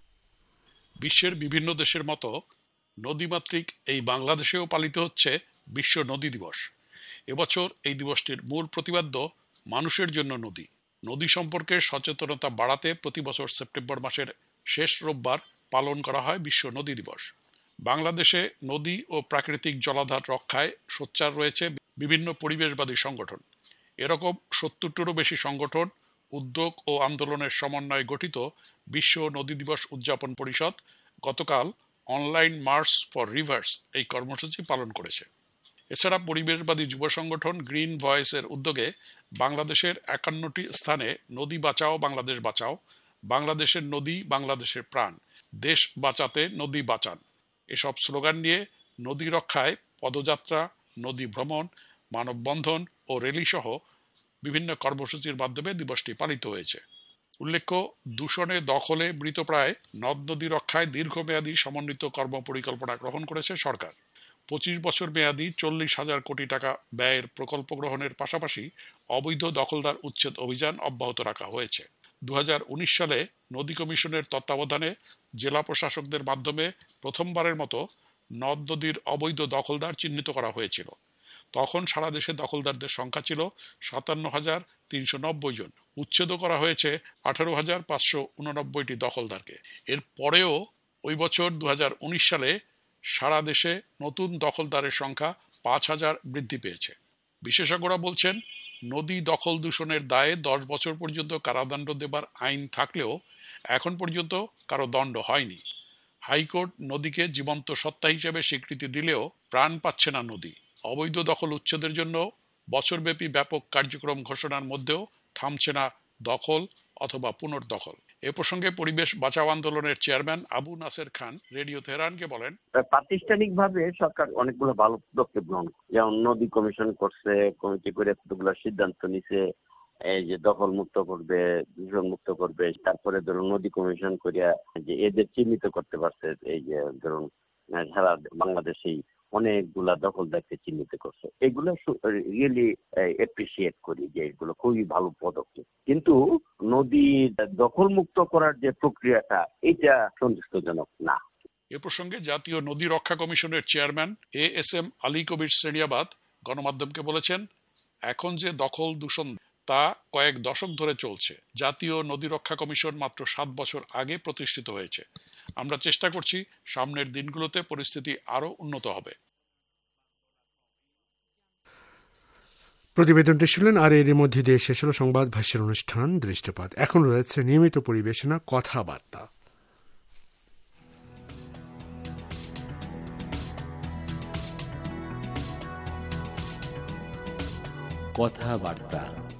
বিশ্বের বিভিন্ন দেশের মতো নদীমাতৃক এই বাংলাদেশেও পালিত হচ্ছে বিশ্ব নদী দিবস। এবছর এই দিবসটির মূল প্রতিপাদ্য মানুষের জন্য নদী। নদী সম্পর্কে সচেতনতা বাড়াতে প্রতি বছর সেপ্টেম্বর মাসের শেষ রোববার পালন করা হয় বিশ্ব নদী দিবস। বাংলাদেশে নদী ও প্রাকৃতিক জলাধার রক্ষায় সোচ্চার রয়েছে বিভিন্ন পরিবেশবাদী সংগঠন। এরকম সত্তরটিরও বেশি সংগঠন, উদ্যোগ ও আন্দোলনের সমন্বয়ে গঠিত বিশ্ব নদী দিবস উদযাপন পরিষদ গতকাল অনলাইন মার্চ ফর রিভার্স এই কর্মসূচি পালন করেছে। এছাড়া পরিবেশবাদী যুব সংগঠন গ্রিন ভয়েসের উদ্যোগে বাংলাদেশের একান্নটি স্থানে নদী বাঁচাও বাংলাদেশ বাঁচাও, বাংলাদেশের নদী বাংলাদেশের প্রাণ, দেশ বাঁচাতে নদী বাঁচান এসব স্লোগান নিয়ে নদী রক্ষায় পদযাত্রা, নদী ভ্রমণ, মানববন্ধন ও র্যালি সহ বিভিন্ন কর্মসূচির মাধ্যমে দিবসটি পালিত হয়েছে। উল্লেখ্য, দূষণে দখলে মৃতপ্রায় নদ নদী রক্ষায় দীর্ঘমেয়াদী সমন্বিত কর্মপরিকল্পনা গ্রহণ করেছে সরকার। পঁচিশ বছর মেয়াদী চল্লিশ হাজার কোটি টাকা ব্যয়ের প্রকল্প গ্রহণের পাশাপাশি অবৈধ দখলদার উচ্ছেদ অভিযান অব্যাহত রাখা হয়েছে। দু হাজার উনিশ সালে নদী কমিশনের তত্ত্বাবধানে জেলা প্রশাসকদের মাধ্যমে প্রথমবারের মতো নদ নদীর অবৈধ দখলদার চিহ্নিত করা হয়েছিল। তখন সারা দেশে দখলদারদের সংখ্যা ছিল সাতান্ন হাজার তিনশো নব্বই জন। উচ্ছেদ করা হয়েছে আঠারো হাজার পাঁচশো উননব্বইটি দখলদারকে। এর পরেও ওই বছর দু হাজার উনিশ সালে সারা দেশে নতুন দখলদারের সংখ্যা পাঁচ হাজার বৃদ্ধি পেয়েছে। বিশেষজ্ঞরা বলছেন, নদী দখল দূষণের দায়ে দশ বছর পর্যন্ত কারাদণ্ড দেবার আইন থাকলেও এখন পর্যন্ত কারো দণ্ড হয়নি। হাইকোর্ট নদীকে জীবন্ত সত্তা হিসেবে স্বীকৃতি দিলেও প্রাণ পাচ্ছে না নদী। অবৈধ দখল উচ্ছেদের জন্য বছরব্যাপী ব্যাপক কার্যক্রম ঘোষণার মধ্যেও থামছে না দখল অথবা পুনর্দখল। এ প্রসঙ্গে পরিবেশ বাঁচাও আন্দোলনের চেয়ারম্যান আবু নাসের খান রেডিও তেহরানকে বলেন, প্রাতিষ্ঠানিক ভাবে সরকার অনেকগুলো ভালো পদক্ষেপ গ্রহণ করছে, যেমন নদী কমিশন করছে, কমিটি করে এতগুলো সিদ্ধান্ত নিছে, এই যে দখল মুক্ত করবে, দূষণ মুক্ত করবে। তারপরে ধরুন নদী কমিশন করিয়া যে এদের চিহ্নিত করতে পারছে, এই যে ধরুন সারা বাংলাদেশেই অনেকগুলা দখলদারকে চিহ্নিত করছে। এগুলো রিয়েলি এপ্রিসিয়েট করি যে এগুলো খুবই ভালো পদক্ষেপ। কিন্তু নদী দখল মুক্ত করার যে প্রক্রিয়াটা, এটা সন্তুষ্টজনক না। এ প্রসঙ্গে জাতীয় নদী রক্ষা কমিশনের chairman A S M Ali Kabir শ্রেণিয়াবাদ গণমাধ্যমকে বলেছেন, এখন যে দখল দূষণ তা কয়েক দশক ধরে চলছে। জাতীয় নদী রক্ষা কমিশন মাত্র সাত বছর আগে প্রতিষ্ঠিত হয়েছে। আমরা চেষ্টা করছি সামনের দিনগুলোতে পরিস্থিতি আরো উন্নত হবে। প্রতিবেদনটি শুনলেন, আর এর মধ্যে দিয়ে শেষ হল সংবাদ ভাষ্যের অনুষ্ঠান দৃষ্টিপাত। এখন রয়েছে নিয়মিত পরিবেশনা কথাবার্তা। কথাবার্তা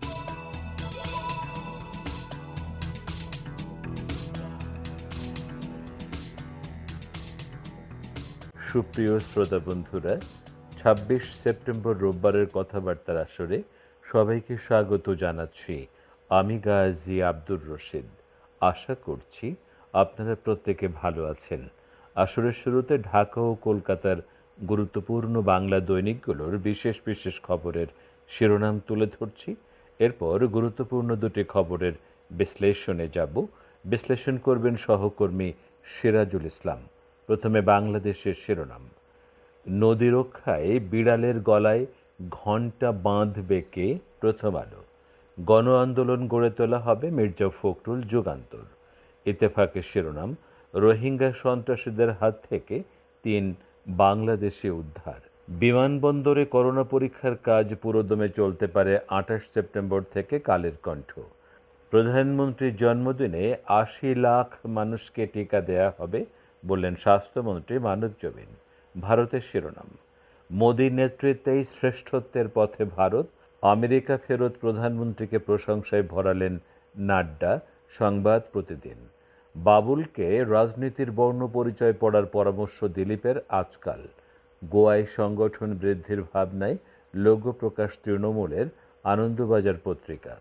সুপ্রিয় শ্রোতা বন্ধুরা, ছাব্বিশ সেপ্টেম্বর রোববারের কথাবার্তার আসরে সবাইকে স্বাগত জানাচ্ছি। আমি গাজী আব্দুর রশিদ। আশা করছি আপনারা প্রত্যেকে ভালো আছেন। আসরের শুরুতে ঢাকা ও কলকাতার গুরুত্বপূর্ণ বাংলা দৈনিকগুলোর বিশেষ বিশেষ খবরের শিরোনাম তুলে ধরছি। এরপর গুরুত্বপূর্ণ দুটি খবরের বিশ্লেষণে যাব। বিশ্লেষণ করবেন সহকর্মী সিরাজুল ইসলাম। প্রথমে বাংলাদেশের শিরোনাম। নদী রক্ষায় বিড়ালের গলায় ঘণ্টা বাঁধবে কে? প্রথম আলো। গণ আন্দোলন গড়ে তোলা হবে, মির্জা ফখরুল যুগান্তর। ইত্তেফাকের শিরোনাম, রোহিঙ্গা সন্ত্রাসীদের হাত থেকে তিন বাংলাদেশি উদ্ধার। বিমানবন্দরে করোনা পরীক্ষার কাজ পুরোদমে চলতে পারে আঠাশ সেপ্টেম্বর থেকে। কালের কণ্ঠ। প্রধানমন্ত্রীর জন্মদিনে আশি লাখ মানুষকে টিকা দেয়া হবে বললেন স্বাস্থ্যমন্ত্রী মানব জমিন। ভারতের শিরোনাম, মোদীর নেতৃত্বেই শ্রেষ্ঠত্বের পথে ভারত, আমেরিকা ফেরত প্রধানমন্ত্রীকে প্রশংসায় ভরালেন নাড্ডা। সংবাদ প্রতিদিন, বাবুলকে রাজনীতির বর্ণ পরিচয় পড়ার পরামর্শ দিলীপের আজকাল। গোয়ায় সংগঠন বৃদ্ধির ভাবনায় লোগো প্রকাশ তৃণমূলের। আনন্দবাজার পত্রিকা।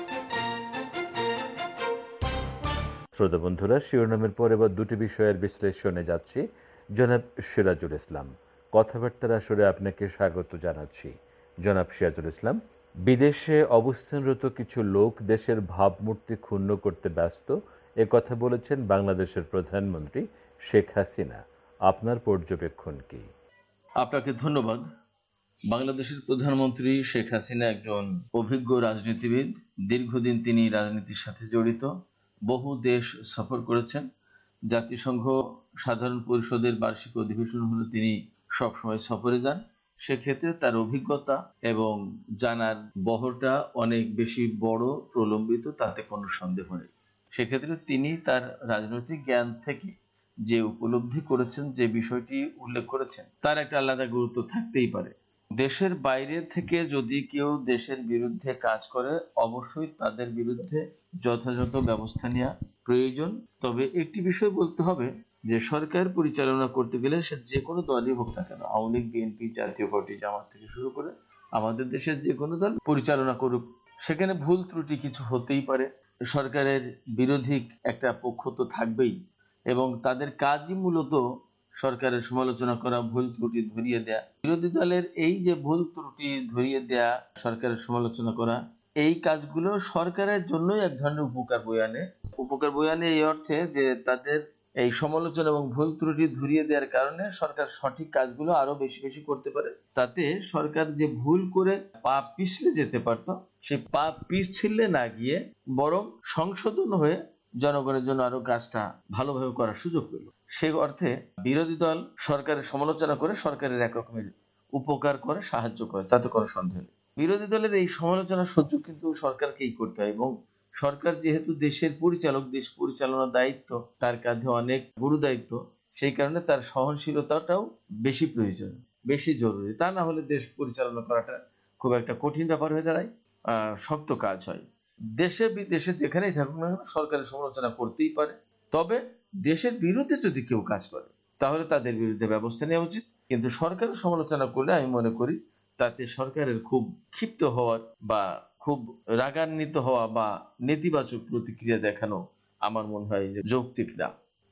শ্রোতা বন্ধুরা, শিরোনামের পর এবার দুটি বিষয়ের বিশ্লেষণে যাচ্ছি। জনাব সিরাজুল ইসলাম, কথাবার্তার আসরে আপনাকে স্বাগত জানাচ্ছি। জনাব সিরাজুল ইসলাম, বিদেশে অবস্থানরত কিছু লোক দেশের ভাবমূর্তি ক্ষুণ্ণ করতে ব্যস্ত, এ কথা বলেছেন বাংলাদেশের প্রধানমন্ত্রী শেখ হাসিনা। আপনার পর্যবেক্ষণ কি? আপনাকে ধন্যবাদ। বাংলাদেশের প্রধানমন্ত্রী শেখ হাসিনা একজন অভিজ্ঞ রাজনীতিবিদ। দীর্ঘদিন তিনি রাজনীতির সাথে জড়িত, বহু দেশ সফর করেছেন। জাতিসংঘ সাধারণ পরিষদের বার্ষিক অধিবেশন হলে তিনি সবসময় সফরে যান। সেক্ষেত্রে তার অভিজ্ঞতা এবং জানার বহরটা অনেক বেশি বড়, প্রলম্বিত, তাতে কোনো সন্দেহ নেই। সেক্ষেত্রে তিনি তার রাজনৈতিক জ্ঞান থেকে যে উপলব্ধি করেছেন, যে বিষয়টি উল্লেখ করেছেন, তার একটা আলাদা গুরুত্ব থাকতেই পারে। দেশের বাইরে থেকে যদি কেউ দেশের বিরুদ্ধে কাজ করে, অবশ্যই তাদের বিরুদ্ধে যথাযথ ব্যবস্থা নেওয়া প্রয়োজন। তবে একটি বিষয় বলতে হবে যে সরকার পরিচালনা করতে গেলে সে যে কোনো দলই হোক না কেন, আওয়ামী লীগ, বিএনপি, জাতীয় পার্টি, জামাত থেকে শুরু করে আমাদের দেশের যে কোনো দল পরিচালনা করুক, সেখানে ভুল ত্রুটি কিছু হতেই পারে। সরকারের বিরোধী একটা পক্ষ তো থাকবেই, এবং তাদের কাজই মূলত সরকারের সমালোচনা করা, ভুল ত্রুটি ধরিয়ে দেয়া। বিরোধী দলের এই যে ভুল ত্রুটি ধরিয়ে দেয়া, সরকারের সমালোচনা করা, এই কাজগুলো সরকারের জন্যই এক ধরনের উপকার বয়ে আনে। উপকার বয়ে আনে এই অর্থে যে তাদের এই সমালোচনা এবং ভুল ত্রুটি ধরিয়ে দেওয়ার কারণে সরকার সঠিক কাজগুলো আরো বেশি বেশি করতে পারে। তাতে সরকার যে ভুল করে পা পিছলে যেতে পারত, সে পা পিছলে না গিয়ে বরং সংশোধন হয়ে জনগণের জন্য আরো কাজটা ভালোভাবে করার সুযোগ পেল। সেই অর্থে বিরোধী দল সরকারের সমালোচনা করে সরকারের এক রকমের উপকার করে, সাহায্য করে, তাতে কোনো সন্দেহ নেই। বিরোধী দলের এই সমালোচনা সহ্য কিন্তু সরকারকেই করতে হয়, এবং সরকার যেহেতু দেশের পরিচালক, দেশ পরিচালনার দায়িত্ব তার কাঁধে অনেক গুরু দায়িত্ব, সেই কারণে তার সহনশীলতাটাও বেশি প্রয়োজন, বেশি জরুরি। তা না হলে দেশ পরিচালনা করাটা খুব একটা কঠিন ব্যাপার হয়ে দাঁড়ায়, আহ শক্ত কাজ হয়। দেশে বিদেশে যেখানেই থাকুক না, সরকারের সমালোচনা করতেই পারে। তবে দেশের বিরুদ্ধে যদি কেউ কাজ করে, তাহলে তাদের বিরুদ্ধে ব্যবস্থা নেওয়া উচিত। কিন্তু সরকারের সমালোচনা করলে আমি মনে করি তাতে সরকারের খুব ক্ষিপ্ত হওয়ার বা খুব রাগান্বিত হওয়া বা নেতিবাচক প্রতিক্রিয়া দেখানো আমার মনে হয় যে যৌক্তিক না।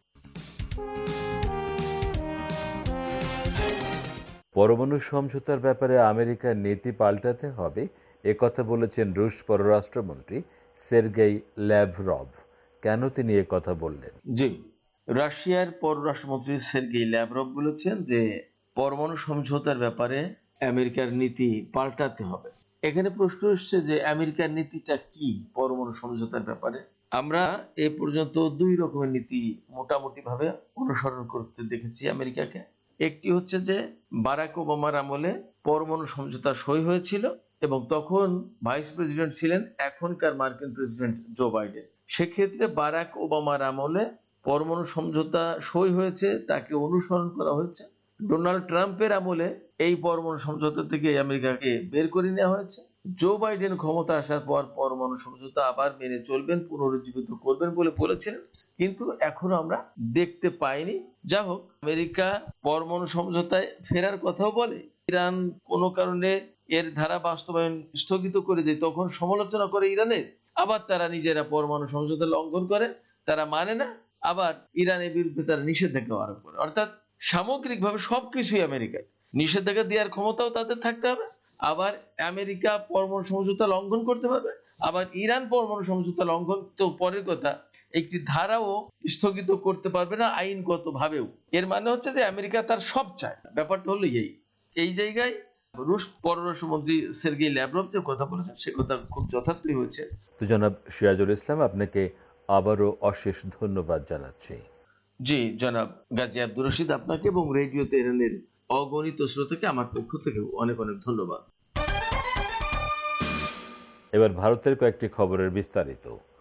পরমাণু সমঝোতার ব্যাপারে আমেরিকার নীতি পাল্টাতে হবে, একথা বলেছেন রুশ পররাষ্ট্রমন্ত্রী সের্গেই ল্যাভরভ। কেন তিনি একথা বললেন? জি, রাশিয়ার পররাষ্ট্রমন্ত্রী সের্গেই ল্যাভরভ বলেছেন যে পরমাণু সমঝোতার ব্যাপারে আমেরিকার নীতি পাল্টাতে হবে। এখানে প্রশ্ন এসছে যে আমেরিকার নীতিটা কি পরমাণু সমঝোতার ব্যাপারে। আমরা এ পর্যন্ত দুই রকমের নীতি মোটামুটি ভাবে অনুসরণ করতে দেখেছি আমেরিকাকে। একটি হচ্ছে যে বারাক ওবামার আমলে পরমাণু সমঝোতা সই হয়েছিল, এবং তখন ভাইস প্রেসিডেন্ট ছিলেন এখনকার মার্কিন প্রেসিডেন্ট জো বাইডেন। সেক্ষেত্রে বারাক ওবামার আমলে পরমাণু সমঝোতা সই হয়েছে, তাকে অনুসরণ করা হয়েছে। ডোনাল্ড ট্রাম্পের আমলে এই পরমাণু সমঝোতা থেকে আমেরিকাকে বের করে নেওয়া হয়েছে। জো বাইডেন ক্ষমতা আসার পর পরমাণু সমঝোতা আবার মেনে চলবেন, পুনরুজ্জীবিত করবেন বলে বলেছিলেন, কিন্তু এখনো আমরা দেখতে পাইনি। যা হোক, আমেরিকা পরমাণু সমঝোতায় ফেরার কথাও বলে। ইরান কোনো কারণে এর ধারা বাস্তবায়ন স্থগিত করে দেয়, তখন সমালোচনা করে ইরানের। আবার তারা নিজেরা পরমাণু সমঝোতা লঙ্ঘন করে, তারা মানে না, আবার ইরানের বিরুদ্ধে তারা নিষেধাজ্ঞা আরোপ করে। অর্থাৎ সামগ্রিকভাবে সবকিছুই আমেরিকার। নিষেধাজ্ঞা দেওয়ার ক্ষমতাও তাদের থাকতে হবে, আবার আমেরিকা পরমাণু সমঝোতা লঙ্ঘন করতে পারবে, আবার ইরান পরমাণু সমঝোতা লঙ্ঘন তো পরের কথা, একটি ধারাও স্থগিত করতে পারবে না আইনগত ভাবেও। এর মানে হচ্ছে যে আমেরিকা তার সব চায়। ব্যাপারটা হলো এই এই জায়গায় রুশ পররাষ্ট্রমন্ত্রী সের্গেই ল্যাভরভ যে কথা বলেছেন, সে কথা খুব যথার্থই হয়েছে। তো জনাব সিরাজুল ইসলাম, আপনাকে আবারও অশেষ ধন্যবাদ জানাচ্ছি। জি জনাব গাজী আব্দুর রশিদ, আপনাকে এবং রেডিও তেহরানের অগণিত শ্রোতাকে আমার পক্ষ থেকে অনেক অনেক ধন্যবাদ। এবার ভারতের কয়েকটি খবরের বিস্তারিত।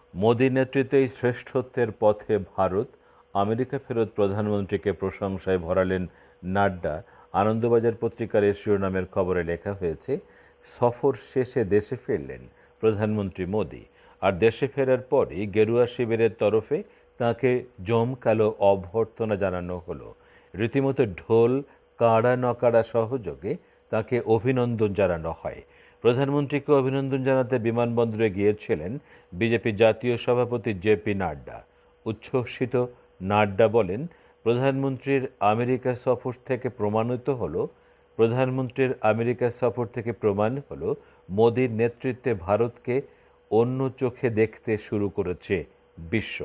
মোদীর নেতৃত্বেই শ্রেষ্ঠত্বের পথে ভারত, আমেরিকা ফেরত প্রধানমন্ত্রীকে প্রশংসায় ভরালেন নাড্ডা। আনন্দবাজার পত্রিকার এ শিরোনামের খবরে লেখা হয়েছে, সফর শেষে দেশে ফিরলেন প্রধানমন্ত্রী মোদী। আর দেশে ফেরার পরই গেরুয়া শিবিরের তরফে তাঁকে জমকালো অভ্যর্থনা জানানো হলো। রীতিমতো ঢোল, কাড়া নকাড়া সহযোগে তাকে অভিনন্দন জানানো হয়। প্রধানমন্ত্রীকে অভিনন্দন জানাতে বিমানবন্দরে গিয়েছিলেন বিজেপি জাতীয় সভাপতি জে পি নাড্ডা। উচ্ছ্বসিত নাড্ডা বলেন, প্রধানমন্ত্রীর আমেরিকা সফর থেকে প্রমাণিত হলো প্রধানমন্ত্রীর আমেরিকা সফর থেকে প্রমাণ হলো মোদীর নেতৃত্বে ভারতকে অন্য চোখে দেখতে শুরু করেছে বিশ্ব।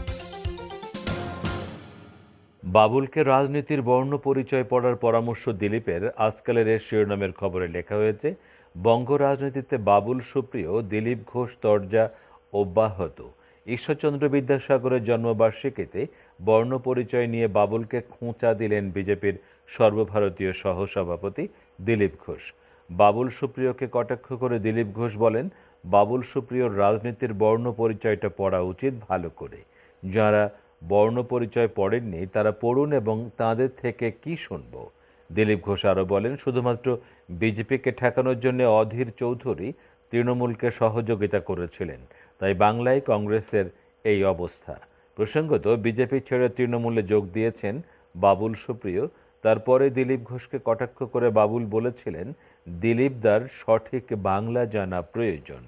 বাবুলকে রাজনীতির বর্ণ পরিচয় পড়ার পরামর্শ দিলীপের। আজকালের এ শিরোনামের খবরে লেখা হয়েছে, বঙ্গ রাজনীতিতে বাবুল সুপ্রিয়, দিলীপ ঘোষ তরজা অব্যাহত। ঈশ্বরচন্দ্র বিদ্যাসাগরের জন্মবার্ষিকীতে বর্ণ পরিচয় নিয়ে বাবুলকে খোঁচা দিলেন বিজেপির সর্বভারতীয় সহসভাপতি দিলীপ ঘোষ। বাবুল সুপ্রিয়কে কটাক্ষ করে দিলীপ ঘোষ বলেন, বাবুল সুপ্রিয়র রাজনীতির বর্ণ পরিচয়টা পড়া উচিত ভালো করে। যারা বর্ণ পরিচয় পড়েননি তারা পড়ুন এবং তাদের থেকে কি শুনব। দিলীপ ঘোষ আরও বলেন, শুধুমাত্র বিজেপিকে ঠেকানোর জন্য অধীর চৌধুরী তৃণমূলকে সহযোগিতা করেছিলেন, তাই বাংলায় কংগ্রেসের এই অবস্থা। প্রসঙ্গত, বিজেপি ছেড়ে তৃণমূলে যোগ দিয়েছেন বাবুল সুপ্রিয়। তারপরে দিলীপ ঘোষকে কটাক্ষ করে বাবুল বলেছিলেন, দিলীপদার সঠিক বাংলা জানা প্রয়োজন।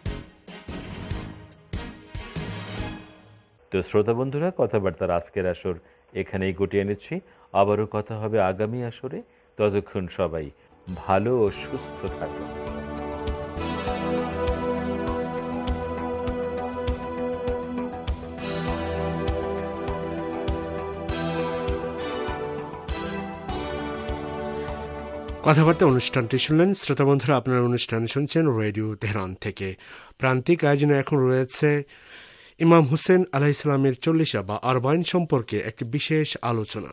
তো শ্রোতা বন্ধুরা, কথাবার্তার আজকের আসর এখানেই গুটিয়ে নিচ্ছি। আবারও কথা হবে আগামী আসরে। ততক্ষণ সবাই ভালো ও সুস্থ থাকুন। কথাবার্তা অনুষ্ঠানটি শুনলেন। শ্রোতা বন্ধুরা, আপনার অনুষ্ঠান শুনছেন রেডিও তেহরান থেকে। প্রান্তিক আয়োজনে এখন রয়েছে ইমাম হুসেন আলাইহিস সালামের চল্লিশা বা আরবাইন সম্পর্কে একটি বিশেষ আলোচনা।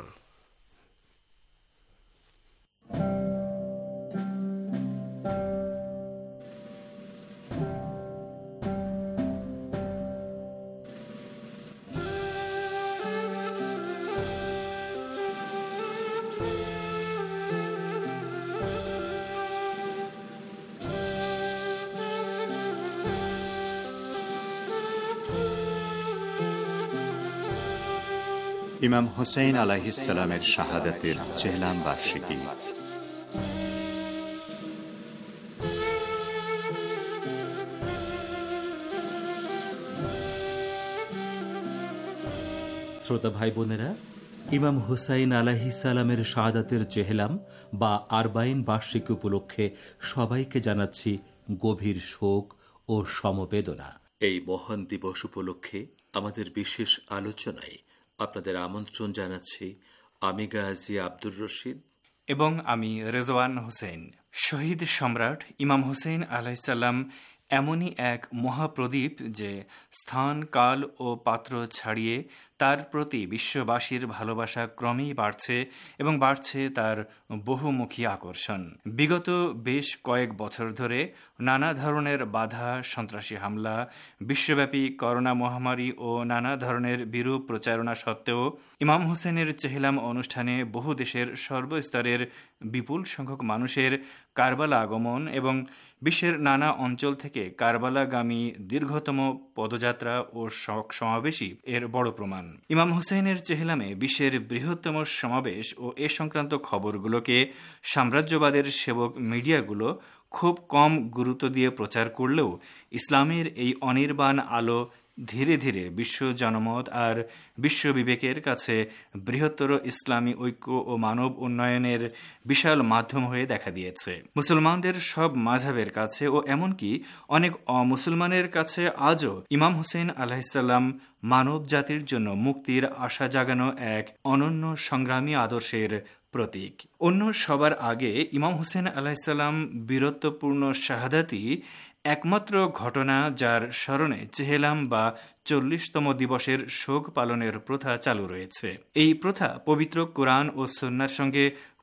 ইমাম হুসাইন আলাইহিস সালামের শাহাদাতের চেহলাম বার্ষিকী। শ্রোতা ভাই বোনেরা, ইমাম হুসাইন আলাইহিস সালামের শাহাদাতের চেহলাম বা আরবাইন বার্ষিকী উপলক্ষে সবাইকে জানাচ্ছি গভীর শোক ও সমবেদনা। এই মহান দিবস উপলক্ষে আমাদের বিশেষ আলোচনায় আপনাদের আমন্ত্রণ জানাচ্ছি আমি গাজী আব্দুর রশিদ এবং আমি রেজওয়ান হোসেন। শহীদ সম্রাট ইমাম হুসেইন আলাইহিস সালাম এমনই এক মহাপ্রদীপ যে স্থান, কাল ও পাত্র ছাড়িয়ে তার প্রতি বিশ্ববাসীর ভালোবাসা ক্রমেই বাড়ছে এবং বাড়ছে তার বহুমুখী আকর্ষণ। বিগত বেশ কয়েক বছর ধরে নানা ধরনের বাধা, সন্ত্রাসী হামলা, বিশ্বব্যাপী করোনা মহামারী ও নানা ধরনের বিরূপ প্রচারণা সত্ত্বেও ইমাম হোসেনের চেহলাম অনুষ্ঠানে বহু দেশের সর্বস্তরের বিপুল সংখ্যক মানুষের কারবালা আগমন এবং বিশ্বের নানা অঞ্চল থেকে কারবালাগামী দীর্ঘতম পদযাত্রা ও শোক সমাবেশই এর বড় প্রমাণ। ইমাম হুসেইনের চেহলামে বিশ্বের বৃহত্তম সমাবেশ ও এ সংক্রান্ত খবরগুলোকে সাম্রাজ্যবাদের সেবক মিডিয়াগুলো খুব কম গুরুত্ব দিয়ে প্রচার করলেও ইসলামের এই অনির্বাণ আলো ধীরে ধীরে বিশ্ব জনমত আর বিশ্ব বিবেকের কাছে বৃহত্তর ইসলামী ঐক্য ও মানব উন্নয়নের বিশাল মাধ্যম হয়ে দেখা দিয়েছে। মুসলমানদের সব মাযহাবের কাছে ও এমনকি অনেক অমুসলমানের কাছে আজও ইমাম হুসেইন আলাইহিস সালাম মানব জাতির জন্য মুক্তির আশা জাগানো এক অনন্য সংগ্রামী আদর্শের প্রতীক। অন্য সবার আগে ইমাম হুসেইন আলাইহিস সালাম বীরত্বপূর্ণ শাহাদাতই একমাত্র ঘটনা যার স্মরণে চেহলাম বা চল্লিশতম দিবসের শোক পালনের প্রথা চালু রয়েছে। এই প্রথা পবিত্র কোরআন ও সুন্নাহর সঙ্গে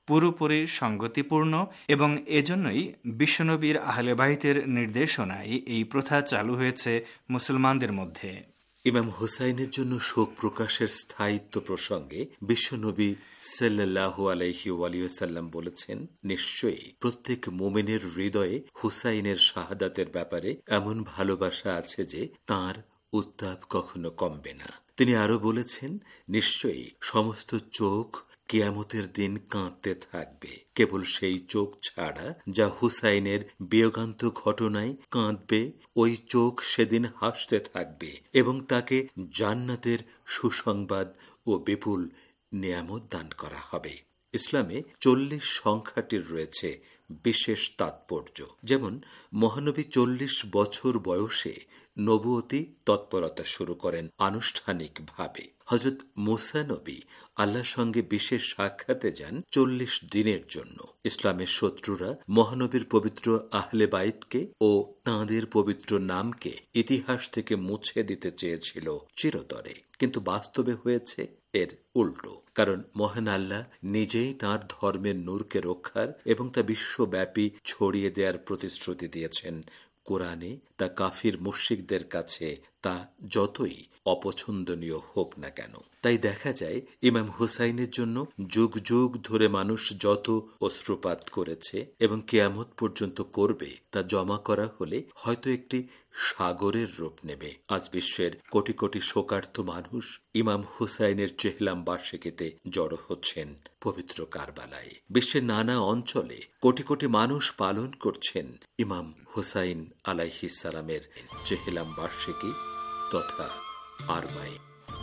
পুরোপুরি সঙ্গতিপূর্ণ এবং এজন্যই বিশ্বনবীর আহলে বাইতের নির্দেশনায় এই প্রথা চালু হয়েছে মুসলমানদের মধ্যে। ইমাম হুসাইনের জন্য শোক প্রকাশের স্থায়িত্ব প্রসঙ্গে বিশ্বনবী সাল্লাল্লাহু আলাইহি ওয়াসাল্লাম বলেছেন, নিশ্চয়ই প্রত্যেক মুমিনের হৃদয়ে হুসাইনের শাহাদাতের ব্যাপারে এমন ভালোবাসা আছে যে তার উত্তাপ কখনো কমবে না। তিনি আরো বলেছেন, নিশ্চয়ই সমস্ত চোখ কিয়ামতের দিন কাঁদতে থাকবে, কেবল সেই চোখ ছাড়া যা হুসাইনের বিয়োগান্ত ঘটনায় কাঁদবে, ওই চোখ সেদিন হাসতে থাকবে এবং তাকে জান্নাতের সুসংবাদ ও বিপুল নিয়ামত দান করা হবে। ইসলামে চল্লিশ সংখ্যাটির রয়েছে বিশেষ তাৎপর্য। যেমন মহানবী চল্লিশ বছর বয়সে নবুয়তি তৎপরতা শুরু করেন আনুষ্ঠানিকভাবে। হযরত মুসা নবী আল্লাহর সঙ্গে বিশেষ সাক্ষাতে যান চল্লিশ দিনের জন্য। ইসলামের শত্রুরা মহানবীর পবিত্র আহলে বাইতকে ও তাঁদের পবিত্র নামকে ইতিহাস থেকে মুছে দিতে চেয়েছিল চিরতরে, কিন্তু বাস্তবে হয়েছে এর উল্টো। কারণ মহান আল্লাহ নিজেই তাঁর ধর্মের নূরকে রক্ষার এবং তা বিশ্বব্যাপী ছড়িয়ে দেওয়ার প্রতিশ্রুতি দিয়েছেন কোরআনে। তা কাফির মুশরিকদের কাছে তা যতই অপছন্দনীয় হোক না কেন। তাই দেখা যায় ইমাম হুসাইনের জন্য যুগ যুগ ধরে মানুষ যত অশ্রুপাত করেছে এবং কিয়ামত পর্যন্ত করবে তা জমা করা হলে হয়তো একটি সাগরের রূপ নেবে। আজ বিশ্বের কোটি কোটি শোকার্ত মানুষ ইমাম হুসাইনের চেহলাম বার্ষিকীতে জড়ো হচ্ছেন পবিত্র কারবালায়। বিশ্বের নানা অঞ্চলে কোটি কোটি মানুষ পালন করছেন ইমাম হুসাইন আলাইহিস সালামের চেহলাম বার্ষিকী তথা আরবাইন।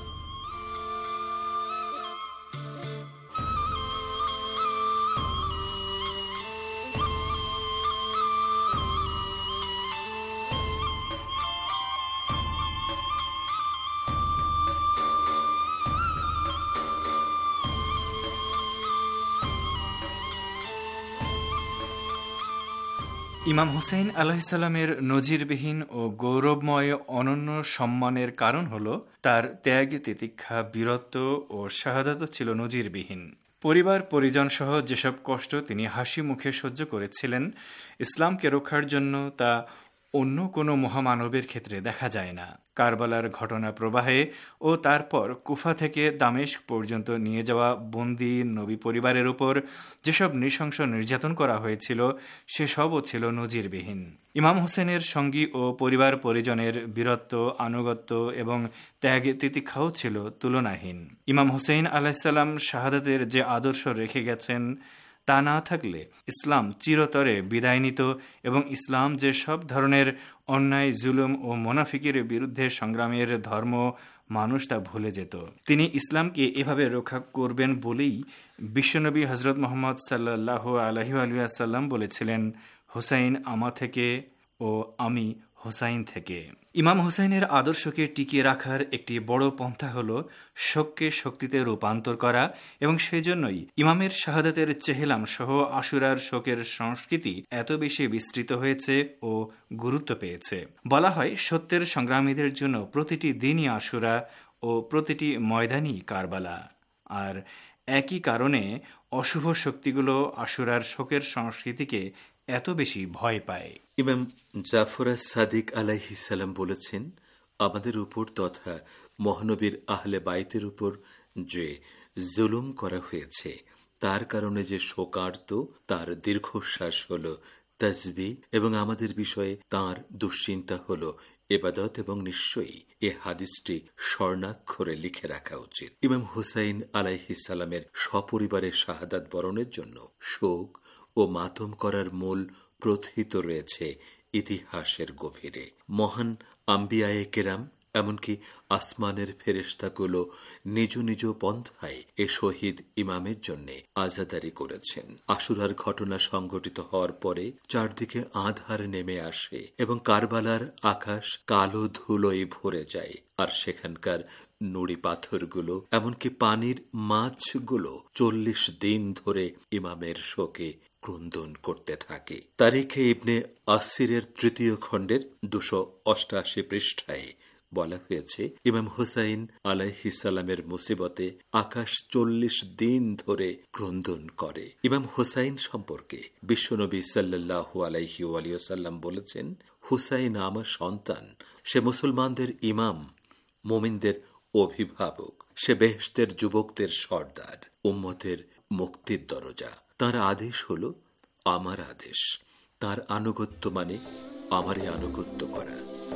ইমাম হুসাইন আলাইহিসসালামের নজিরবিহীন ও গৌরবময় অনন্য সম্মানের কারণ হল তার ত্যাগ, তিতিক্ষা, বীরত্ব ও শাহাদাত ছিল নজিরবিহীন। পরিবার পরিজন সহ যেসব কষ্ট তিনি হাসি মুখে সহ্য করেছিলেন ইসলামকে রক্ষার জন্য, তা অন্য কোনো মহামানবের ক্ষেত্রে দেখা যায় না। কারবালার ঘটনা প্রবাহে ও তারপর কুফা থেকে দামেস্ক পর্যন্ত নিয়ে যাওয়া বন্দী নবী পরিবারের উপর যেসব নৃশংস নির্যাতন করা হয়েছিল সেসবও ছিল নজিরবিহীন। ইমাম হোসেনের সঙ্গী ও পরিবার পরিজনের বীরত্ব, আনুগত্য এবং ত্যাগ তিতিক্ষাও ছিল তুলনাহীন। ইমাম হোসেন আলাইহিসসালাম শাহাদাতের যে আদর্শ রেখে গেছেন তা না থাকলে ইসলাম চিরতরে বিদায় নিত এবং ইসলাম যে সব ধরনের অন্যায়, জুলুম ও মুনাফিকের বিরুদ্ধে সংগ্রামের ধর্ম, মানুষ তা ভুলে যেত। তিনি ইসলামকে এভাবে রক্ষা করবেন বলেই বিশ্বনবী হজরত মোহাম্মদ সাল্লাল্লাহু আলাইহি ওয়াসাল্লাম বলেছিলেন, হোসাইন আমা থেকে ও আমি হোসাইন থেকে। ইমাম হোসাইনের আদর্শকে টিকিয়ে রাখার একটি বড় পন্থা হল শোককে শক্তিতে রূপান্তর করা, এবং সেজন্যই ইমামের শাহাদাতের চেহলাম সহ আশুরার শোকের সংস্কৃতি এত বেশি বিস্তৃত হয়েছে ও গুরুত্ব পেয়েছে। বলা হয়, সত্যের সংগ্রামীদের জন্য প্রতিটি দিনই আশুরা ও প্রতিটি ময়দানই কারবালা। আর একই কারণে অশুভ শক্তিগুলো আশুরার শোকের সংস্কৃতিকে এত বেশি ভয় পায়। ইমাম জাফর সাদিক আলাইহিস সালাম বলেছেন, আমাদের উপর তথা মহানবীর আহলে বাইতের উপর যে জুলুম করা হয়েছে তার কারণে যে শোকার্ত তার দীর্ঘশ্বাস হল তাসবিহ, এবং আমাদের বিষয়ে তার দুশ্চিন্তা হল ইবাদত, এবং নিশ্চয়ই এ হাদিসটি স্বর্ণাক্ষরে লিখে রাখা উচিত। ইমাম হুসাইন আলাইহিস সালামের সপরিবারের শাহাদাত বরণের জন্য শোক ও মাতম করার মূল প্রথিত রয়েছে ইতিহাসের গভীরে। মহান আম্বিয়ায়ে কেরাম, এমনকি আসমানের ফেরেশতাগুলো নিজ নিজ পন্থায় এ শহীদ ইমামের জন্য আজাদারি করেছেন। আশুরার ঘটনা সংঘটিত হওয়ার পরে চারদিকে আঁধার নেমে আসে এবং কারবালার আকাশ কালো ধুলোয় ভরে যায়, আর সেখানকার নুড়ি পাথরগুলো, এমনকি পানির মাছগুলো চল্লিশ দিন ধরে ইমামের শোকে ক্রন্দন করতে থাকে। তারিখে ইবনে আসিরের তৃতীয় খণ্ডের দুশো অষ্টাশি পৃষ্ঠায় বলা হয়েছে ইমাম হুসাইন আলাইহিসসালামের মুসিবতে আকাশ চল্লিশ দিন ধরে ক্রন্দন করে। ইমাম হুসাইন সম্পর্কে বিশ্বনবী সাল্লাল্লাহু আলাইহি ওয়াসাল্লাম বলেছেন, হুসাইন আমার সন্তান, সে মুসলমানদের ইমাম, মুমিনদের অভিভাবক, সে বেহেশতের যুবকদের সর্দার, উম্মতের মুক্তির দরজা। তার আদেশ হল আমার আদেশ, তার আনুগত্য মানে আমারই আনুগত্য করা।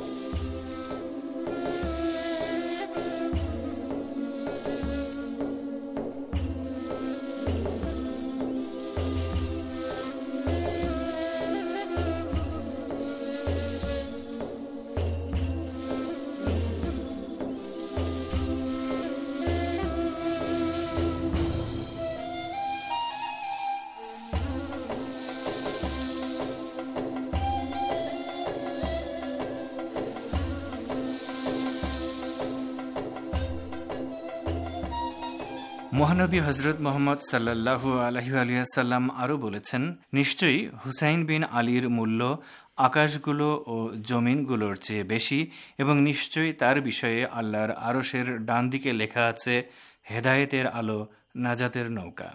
মহানবী হজরত মোহাম্মদ সাল্লাল্লাহু আলাইহি ওয়াসাল্লাম আরও বলেছেন, নিশ্চয়ই হুসাইন বিন আলীর মূল্য আকাশগুলো ও জমিনগুলোর চেয়ে বেশি, এবং নিশ্চয়ই তার বিষয়ে আল্লাহর আরশের ডান দিকে লেখা আছে হেদায়েতের আলো, নাজাতের নৌকা।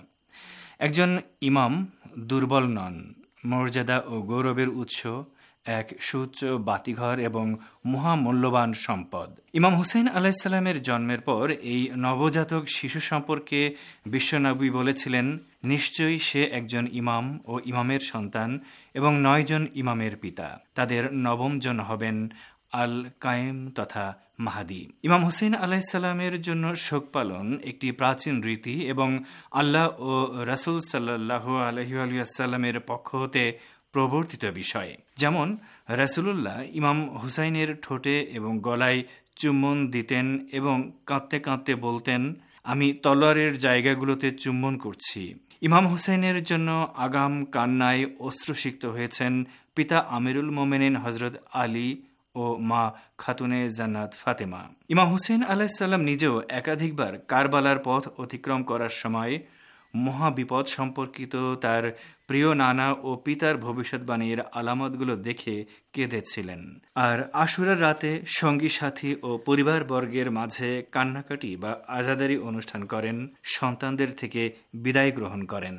একজন ইমাম দুর্বল নন, মর্যাদা ও গৌরবের উৎস, এক সুউচ্চ বাতিঘর এবং মহামূল্যবান সম্পদ। ইমাম হুসাইন আলাইহিসসালামের জন্মের পর এই নবজাতক শিশু সম্পর্কে বিশ্বনবী বলেছিলেন, নিশ্চয়ই সে একজন ইমাম ও ইমামের সন্তান এবং নয়জন ইমামের পিতা। তাদের নবম জন হবেন আল কায়েম তথা মাহাদি। ইমাম হুসাইন আলাইহিসসালামের জন্য শোক পালন একটি প্রাচীন রীতি এবং আল্লাহ ও রাসূল সাল্লাল্লাহু আলাইহি ওয়াসাল্লামের পক্ষ হতে প্রবর্তিত বিষয়। যেমন রাসূলুল্লাহ ইমাম হুসাইনের ঠোঁটে এবং গলায় চুম্বন দিতেন এবং কাঁদতে কাঁদতে বলতেন, আমি তলোয়ারের জায়গাগুলোতে চুম্বন করছি। ইমাম হুসাইনের জন্য আগাম কান্নায় অশ্রুসিক্ত হয়েছেন পিতা আমিরুল মোমেনিন হজরত আলী ও মা খাতুনে জান্নাত ফাতেমা। ইমাম হুসাইন আলাইহিসসালাম নিজেও একাধিকবার কারবালার পথ অতিক্রম করার সময় মহাবিপদ সম্পর্কিত তার প্রিয় নানা ও পিতার ভবিষ্যৎবাণীর আলামতগুলো দেখে কেঁদেছিলেন। আর আশুরার রাতে সঙ্গী সাথী ও পরিবার বর্গের মাঝে কান্নাকাটি বা আজাদারি অনুষ্ঠান করেন, সন্তানদের থেকে বিদায় গ্রহণ করেন।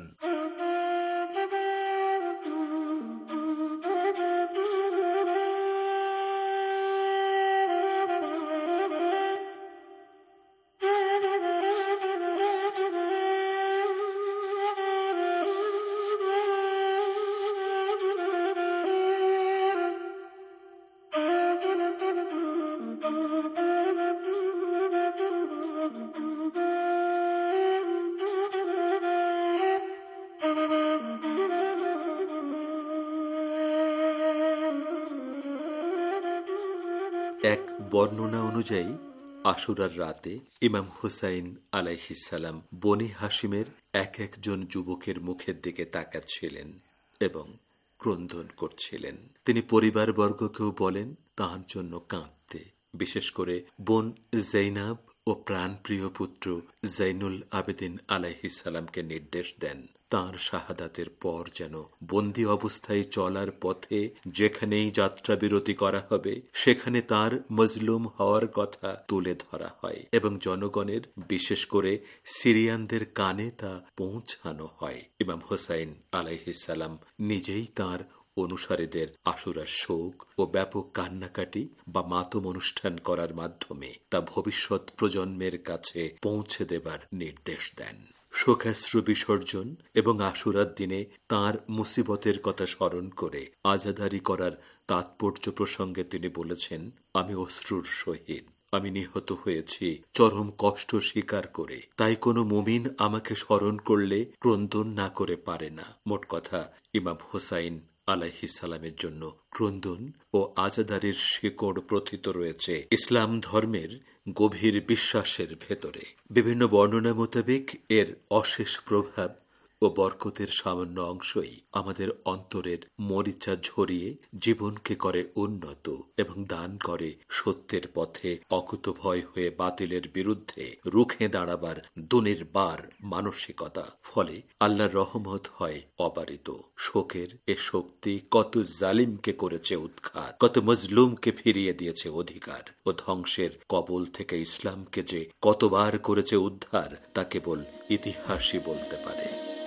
এক বর্ণনা অনুযায়ী আশুরার রাতে ইমাম হুসাইন আলাইহিসসালাম বনি হাশিমের এক একজন যুবকের মুখের দিকে তাকাচ্ছিলেন এবং ক্রন্দন করছিলেন। তিনি পরিবারবর্গকেও বলেন তাঁর জন্য কাঁদতে, বিশেষ করে বোন জৈনাব ও প্রাণপ্রিয় পুত্র জৈনুল আবেদিন আলাইহিসসালামকে নির্দেশ দেন তাঁর শাহাদাতের পর যেন বন্দী অবস্থায় চলার পথে যেখানেই যাত্রা বিরতি করা হবে সেখানে তার মজলুম হওয়ার কথা তুলে ধরা হয় এবং জনগণের, বিশেষ করে সিরিয়ানদের কানে তা পৌঁছানো হয়। ইমাম হুসাইন আলাইহিসসালাম নিজেই তাঁর অনুসারীদের আশুরার শোক ও ব্যাপক কান্নাকাটি বা মাতম অনুষ্ঠান করার মাধ্যমে তা ভবিষ্যৎ প্রজন্মের কাছে পৌঁছে দেবার নির্দেশ দেন। শোকাশ্রু বিসর্জন এবং আশুরার দিনে তাঁর মুসিবতের কথা স্মরণ করে আজাদারি করার তাৎপর্য প্রসঙ্গে তিনি বলেছেন, আমি অশ্রুর সহিত, আমি নিহত হয়েছি চরম কষ্ট স্বীকার করে, তাই কোনো মুমিন আমাকে স্মরণ করলে ক্রন্দন না করে পারে না। মোট কথা, ইমাম হুসাইন আলাইহিসসালামের জন্য ক্রন্দন ও আজাদারির শিকড় প্রথিত রয়েছে ইসলাম ধর্মের গভীর বিশ্বাসের ভেতরে। বিভিন্ন বর্ণনা মোতাবেক এর অশেষ প্রভাব ও বরকতের সামান্য অংশই আমাদের অন্তরের মরিচা ঝরিয়ে জীবনকে করে উন্নত এবং দান করে সত্যের পথে অকুতভয় হয়ে বাতিলের বিরুদ্ধে রুখে দাঁড়াবার দুনির্বার মানসিকতা। ফলে আল্লাহর রহমত হয় অবারিত। শোকের এ শক্তি কত জালিমকে করেছে উৎখাত, কত মজলুমকে ফিরিয়ে দিয়েছে অধিকার, ও ধ্বংসের কবল থেকে ইসলামকে যে কতবার করেছে উদ্ধার তা কেবল ইতিহাসই বলতে পারে।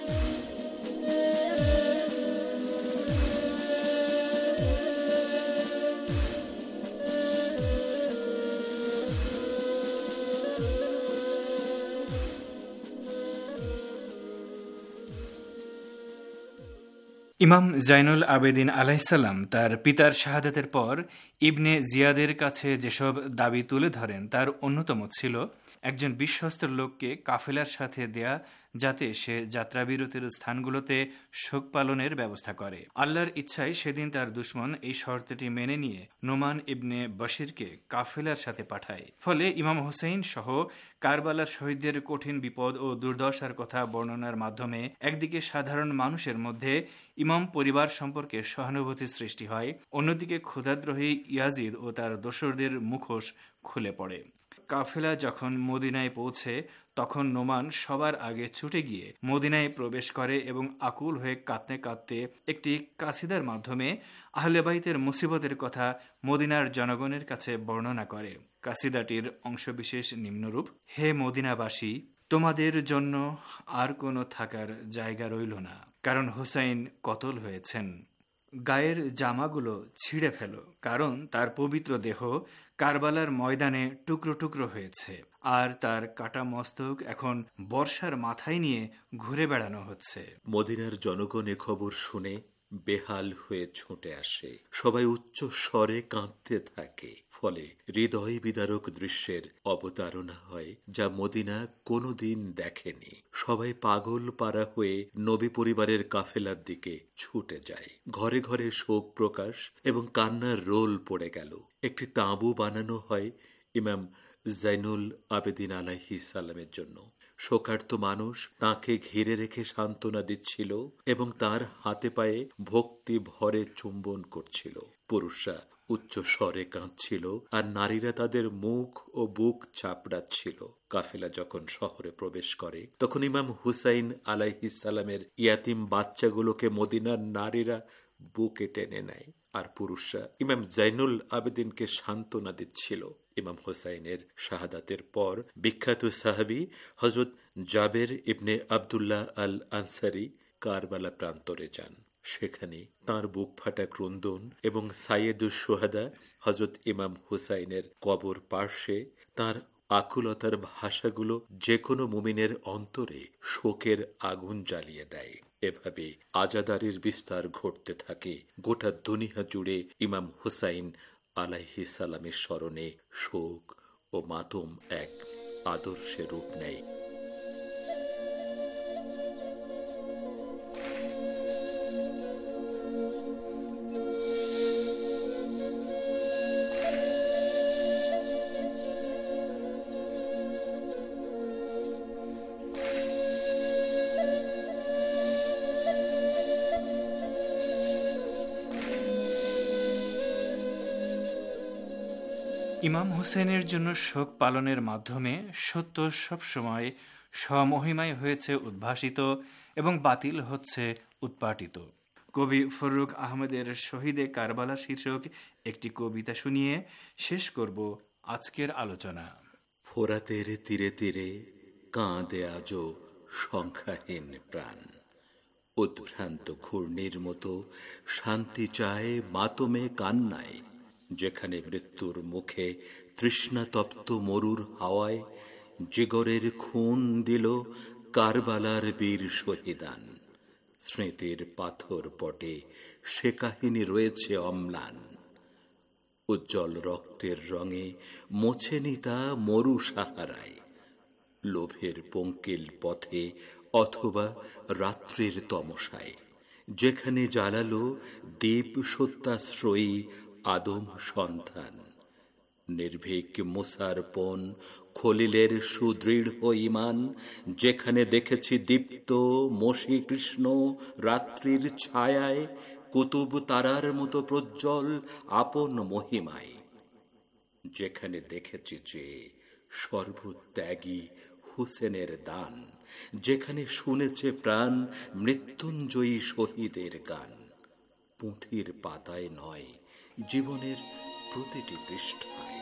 ইমাম জাইনুল আবেদিন আলাইসাল্লাম তার পিতার শাহাদাতের পর ইবনে জিয়াদের কাছে যেসব দাবি তুলে ধরেন তার অন্যতম ছিল একজন বিশ্বস্ত লোককে কাফেলার সাথে দেয়া, যাতে সে যাত্রাবিরতির স্থানগুলোতে শোক পালনের ব্যবস্থা করে। আল্লাহর ইচ্ছায় সেদিন তার দুশমন এই শর্তটি মেনে নিয়ে নোমান ইবনে বশিরকে কাফেলার সাথে পাঠায়। ফলে ইমাম হোসেইন সহ কারবালার শহীদদের কঠিন বিপদ ও দুর্দশার কথা বর্ণনার মাধ্যমে একদিকে সাধারণ মানুষের মধ্যে ইমাম পরিবার সম্পর্কে সহানুভূতি সৃষ্টি হয়, অন্যদিকে ক্ষুধাদ্রোহী ইয়াজিদ ও তার দোসরদের মুখোশ খুলে পড়ে। কাফেলা যখন মদিনায় পৌঁছে তখন নোমান সবার আগে ছুটে গিয়ে মদিনায় প্রবেশ করে এবং আকুল হয়ে কাঁদতে কাঁদতে একটি কাসিদার মাধ্যমে আহলে বাইতের মুসিবতের কথা মদিনার জনগণের কাছে বর্ণনা করে। কাসিদাটির অংশবিশেষ নিম্নরূপ: হে মদিনাবাসী, তোমাদের জন্য আর কোনো থাকার জায়গা রইল না, কারণ হুসাইন কতল হয়েছেন। গায়ের জামাগুলো ছিঁড়ে ফেলো, কারণ তার পবিত্র দেহ কারবালার ময়দানে টুকরো টুকরো হয়েছে, আর তার কাটা মস্তক এখন বর্ষার মাথায় নিয়ে ঘুরে বেড়ানো হচ্ছে। মদিনার জনগণ এ খবর শুনে বেহাল হয়ে ছুটে আসে, সবাই উচ্চ স্বরে কাঁদতে থাকে। ফলে হৃদয় বিদারক দৃশ্যের অবতারণা হয় যা মদিনা কোনোদিন দেখেনি। সবাই পাগল পাড়া হয়ে নবী পরিবারের কাফেলার দিকে ছুটে যায়। ঘরে ঘরে শোক প্রকাশ এবং কান্নার রোল পড়ে গেল। একটি তাঁবু বানানো হয় ইমাম জাইনুল আবেদিন আলাইহিস সালামের জন্য। শোকার্ত মানুষ তাকে ঘিরে রেখে সান্ত্বনা দিচ্ছিল এবং তার হাতে পায়ে ভক্তি ভরে চুম্বন করছিল। পুরুষরা উচ্চ স্বরে কাঁদছিল আর নারীরা তাদের মুখ ও বুক চাপড়াচ্ছিল। কাফেলা যখন শহরে প্রবেশ করে তখন ইমাম হুসাইন আলাইহিস সালামের ইয়াতিম বাচ্চাগুলোকে মদিনার নারীরা বুকে টেনে নেয় আর পুরুষরা ইমাম জাইনুল আবেদিনকে সান্ত্বনা দিচ্ছিল। ইমাম হুসাইনের শাহাদাতের পর বিখ্যাত সাহাবী হযরত জাবের ইবনে আব্দুল্লাহ আল আনসারী কারবালা প্রান্তরে যান। সেখানে তাঁর বুক ফাটা ক্রন্দন এবং সাইয়েদুস শুহাদা হযরত ইমাম হুসাইনের কবর পার্শ্বে তাঁর আকুলতার ভাষাগুলো যে কোনো মুমিনের অন্তরে শোকের আগুন জ্বালিয়ে দেয়। এভাবে আজাদারির বিস্তার ঘটতে থাকে। গোটা দুনিয়া জুড়ে ইমাম হুসাইন আলাইহিস সালামের স্মরণে শোক ও মাতম এক আদর্শে রূপ নেয়। ইমাম হুসেনের জন্য শোক পালনের মাধ্যমে সত্য সবসময় স্বমহিমায় হয়েছে উদ্ভাসিত এবং বাতিল হচ্ছে উৎপাটিত। কবি ফররুখ আহমেদের শহীদে কারবালা শীর্ষক একটি কবিতা শুনিয়ে শেষ করব আজকের আলোচনা। ফোরাতের তীরে তীরে কাঁদে আজো সংখ্যাহীন প্রাণ, উদ্ভ্রান্ত ঘূর্ণির মতো শান্তি চায় মাতমে কান্নায়। যেখানে মৃত্যুর মুখে তৃষ্ণাতপ্ত মরুর হাওয়ায় জিগরের খুন দিল কারবালার বীর শহীদান। স্মৃতির পাথর পটে সে কাহিনী রয়েছে অম্লান। উজ্জ্বল রক্তের রঙে মোছেনি তা মরু সাহারায়, লোভের পঙ্কিল পথে অথবা রাত্রির তমসায়। যেখানে জ্বালালো দীপ সত্যাশ্রয়ী আদম সন্ধান, নির্ভীক মুসার পণ খলিলের সুদৃঢ় ঈমান, যেখানে দেখেছি দীপ্ত মসি কৃষ্ণ রাত্রির ছায়ায়, কুতুব তারার মতো প্রজ্জ্বল আপন মহিমায়। যেখানে দেখেছি যে সর্বত্যাগী হুসেনের দান, যেখানে শুনেছে প্রাণ মৃত্যুঞ্জয়ী শহীদের গান। পুঁথির পাতায় নয়, জীবনের প্রতিটি পৃষ্ঠায়।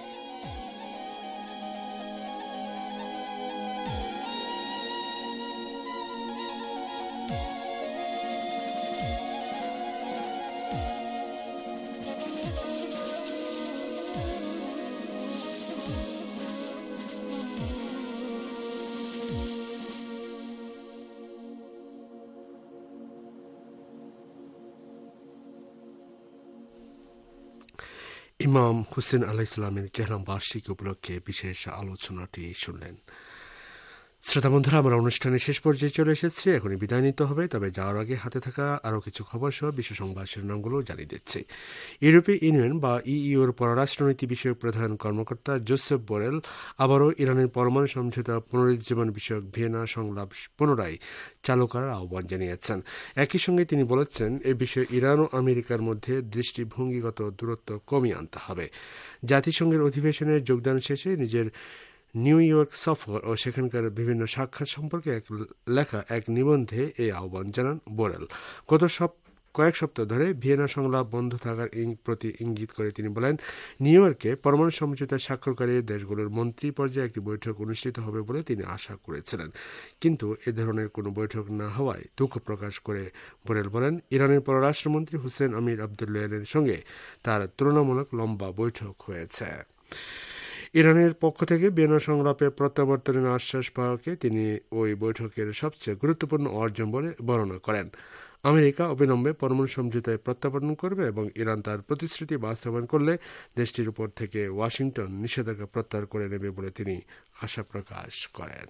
ইমাম হুসেন আলাইহিস সালামের চেহরাম বার্ষিকী উপলক্ষে বিশেষ আলোচনাটি শুনলেন। শ্রোতা বন্ধুরা, আমরা অনুষ্ঠানের শেষ পর্যায়ে চলে এসেছি। এখনই বিদায় নিতে হবে, তবে যাওয়ার আগে হাতে থাকা আরও কিছু খবর সহ বিশ্ব সংবাদ শিরোনামগুলো জানিয়ে দিচ্ছি। ইউরোপীয় ইউনিয়ন বা ইইউর পররাষ্ট্রনীতি বিষয়ক প্রধান কর্মকর্তা জোসেফ বোরেল আবারও ইরানের পরমাণু সমঝোতা পুনরুজ্জীবন বিষয়ক ভিয়েনা সংলাপ পুনরায় চালু করার আহ্বান জানিয়েছেন। একই সঙ্গে তিনি বলেছেন, এ বিষয়ে ইরান ও আমেরিকার মধ্যে দৃষ্টিভঙ্গিগত দূরত্ব কমিয়ে আনতে হবে। জাতিসংঘের অধিবেশনে যোগদান শেষে নিজের নিউ ইয়র্ক সফর ও সেখানকার বিভিন্ন সাক্ষাৎ সম্পর্কে এক লেখা এক নিবন্ধে এই আহ্বান জানান বোরেল। গত সব কয়েক সপ্তাহ ধরে ভিয়েনা সংলাপ বন্ধ থাকার প্রতি ইঙ্গিত করে তিনি বলেন, নিউ ইয়র্কে পরমাণু সমঝোতা স্বাক্ষরকারী দেশগুলোর মন্ত্রী পর্যায়ে একটি বৈঠক অনুষ্ঠিত হবে বলে তিনি আশা করেছিলেন, কিন্তু এ ধরনের কোনো বৈঠক না হওয়ায় দুঃখ প্রকাশ করে বোরেল বলেন, ইরানের পররাষ্ট্রমন্ত্রী হুসেন আমির আবদুল্লাহিয়ানের সঙ্গে তার তুলনামূলক লম্বা বৈঠক হয়েছে। ইরানের পক্ষ থেকে ভিয়েনা সংলাপে প্রত্যাবর্তনের আশ্বাস পাওয়াকে তিনি ওই বৈঠকের সবচেয়ে গুরুত্বপূর্ণ অর্জন বলে বর্ণনা করেন। আমেরিকা অবিলম্বে পরমাণু সমঝোতায় প্রত্যাবর্তন করবে এবং ইরান তার প্রতিশ্রুতি বাস্তবায়ন করলে দেশটির উপর থেকে ওয়াশিংটন নিষেধাজ্ঞা প্রত্যাহার করে নেবে বলে তিনি আশা প্রকাশ করেন।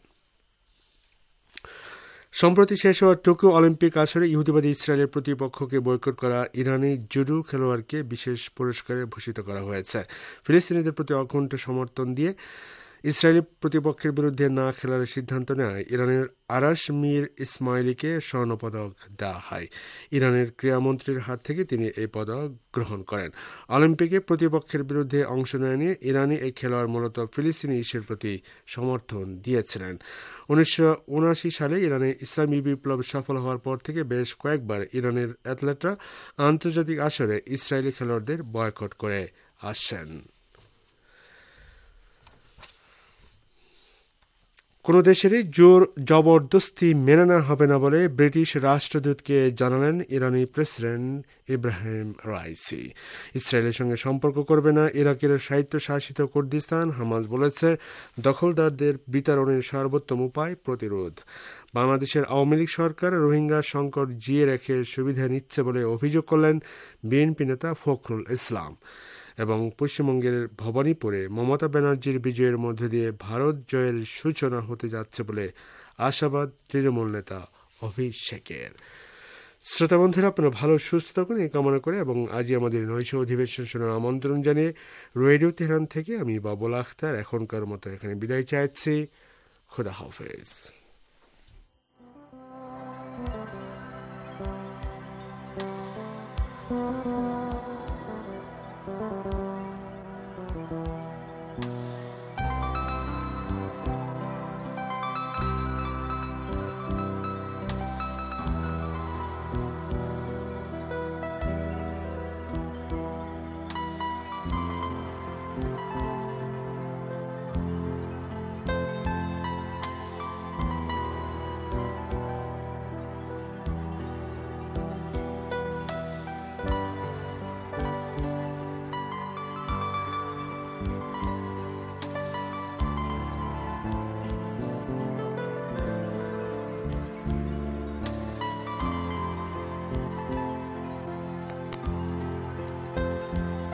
সম্প্রতি শেষ হওয়া টোকিও অলিম্পিক আসরে ইহুদিবাদী ইসরায়েলের প্রতিপক্ষকে বয়কট করা ইরানি জুডো খেলোয়াড়কে বিশেষ পুরস্কারে ভূষিত করা হয়েছে। ফিলিস্তিনিদের প্রতি অকুণ্ঠ সমর্থন দিয়ে ইসরায়েলি প্রতিপক্ষের বিরুদ্ধে না খেলার সিদ্ধান্ত নেয় ইরানের আরাশ মির ইসমাইলিকে স্বর্ণপদক দেওয়া হয়। ইরানের ক্রীড়ামন্ত্রীর হাত থেকে তিনি এই পদক গ্রহণ করেন। অলিম্পিকে প্রতিপক্ষের বিরুদ্ধে অংশ নেওয়া নিয়ে ইরানি এই খেলোয়াড় মূলত ফিলিস্তিনি ইস্যুর প্রতি সমর্থন দিয়েছিলেন। উনিশশো উনআশি সালে ইরানে ইসলামী বিপ্লব সফল হওয়ার পর থেকে বেশ কয়েকবার ইরানের অ্যাথলেটরা আন্তর্জাতিক আসরে ইসরায়েলি খেলোয়াড়দের বয়কট করে আসছেন। কোন দেশেরই জোর জবরদস্তি মেনে নেওয়া হবে না বলে ব্রিটিশ রাষ্ট্রদূতকে জানালেন ইরানি প্রেসিডেন্ট ইব্রাহিম রাইসি। ইসরায়েলের সঙ্গে সম্পর্ক করবে না ইরাকের স্বায়ত্তশাসিত কুর্দিস্তান। হামাস বলেছে, দখলদারদের বিতাড়নের সর্বোত্তম উপায় প্রতিরোধ। বাংলাদেশের আওয়ামী লীগ সরকার রোহিঙ্গা সংকট জিয়ে রেখে সুবিধা নিচ্ছে বলে অভিযোগ করলেন বিএনপি নেতা ফখরুল ইসলাম। এবং পশ্চিমবঙ্গের ভবানীপুরে মমতা ব্যানার্জির বিজয়ের মধ্যে দিয়ে ভারত জয়ের সূচনা হতে যাচ্ছে বলে আশাবাদ তৃণমূল নেতা অভিষেকের। শ্রোতা বন্ধুরা, আপনারা ভালো সুস্থ থাকুন এই কামনা করে এবং আজই আমাদের নৈশ অধিবেশন শোনার আমন্ত্রণ জানিয়ে রেডিও তেহরান থেকে আমি বাবুল আখতার এখনকার মতো এখানে বিদায় চাইছি। খোদা হাফেজ।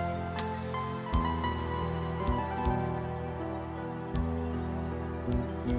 Thank you.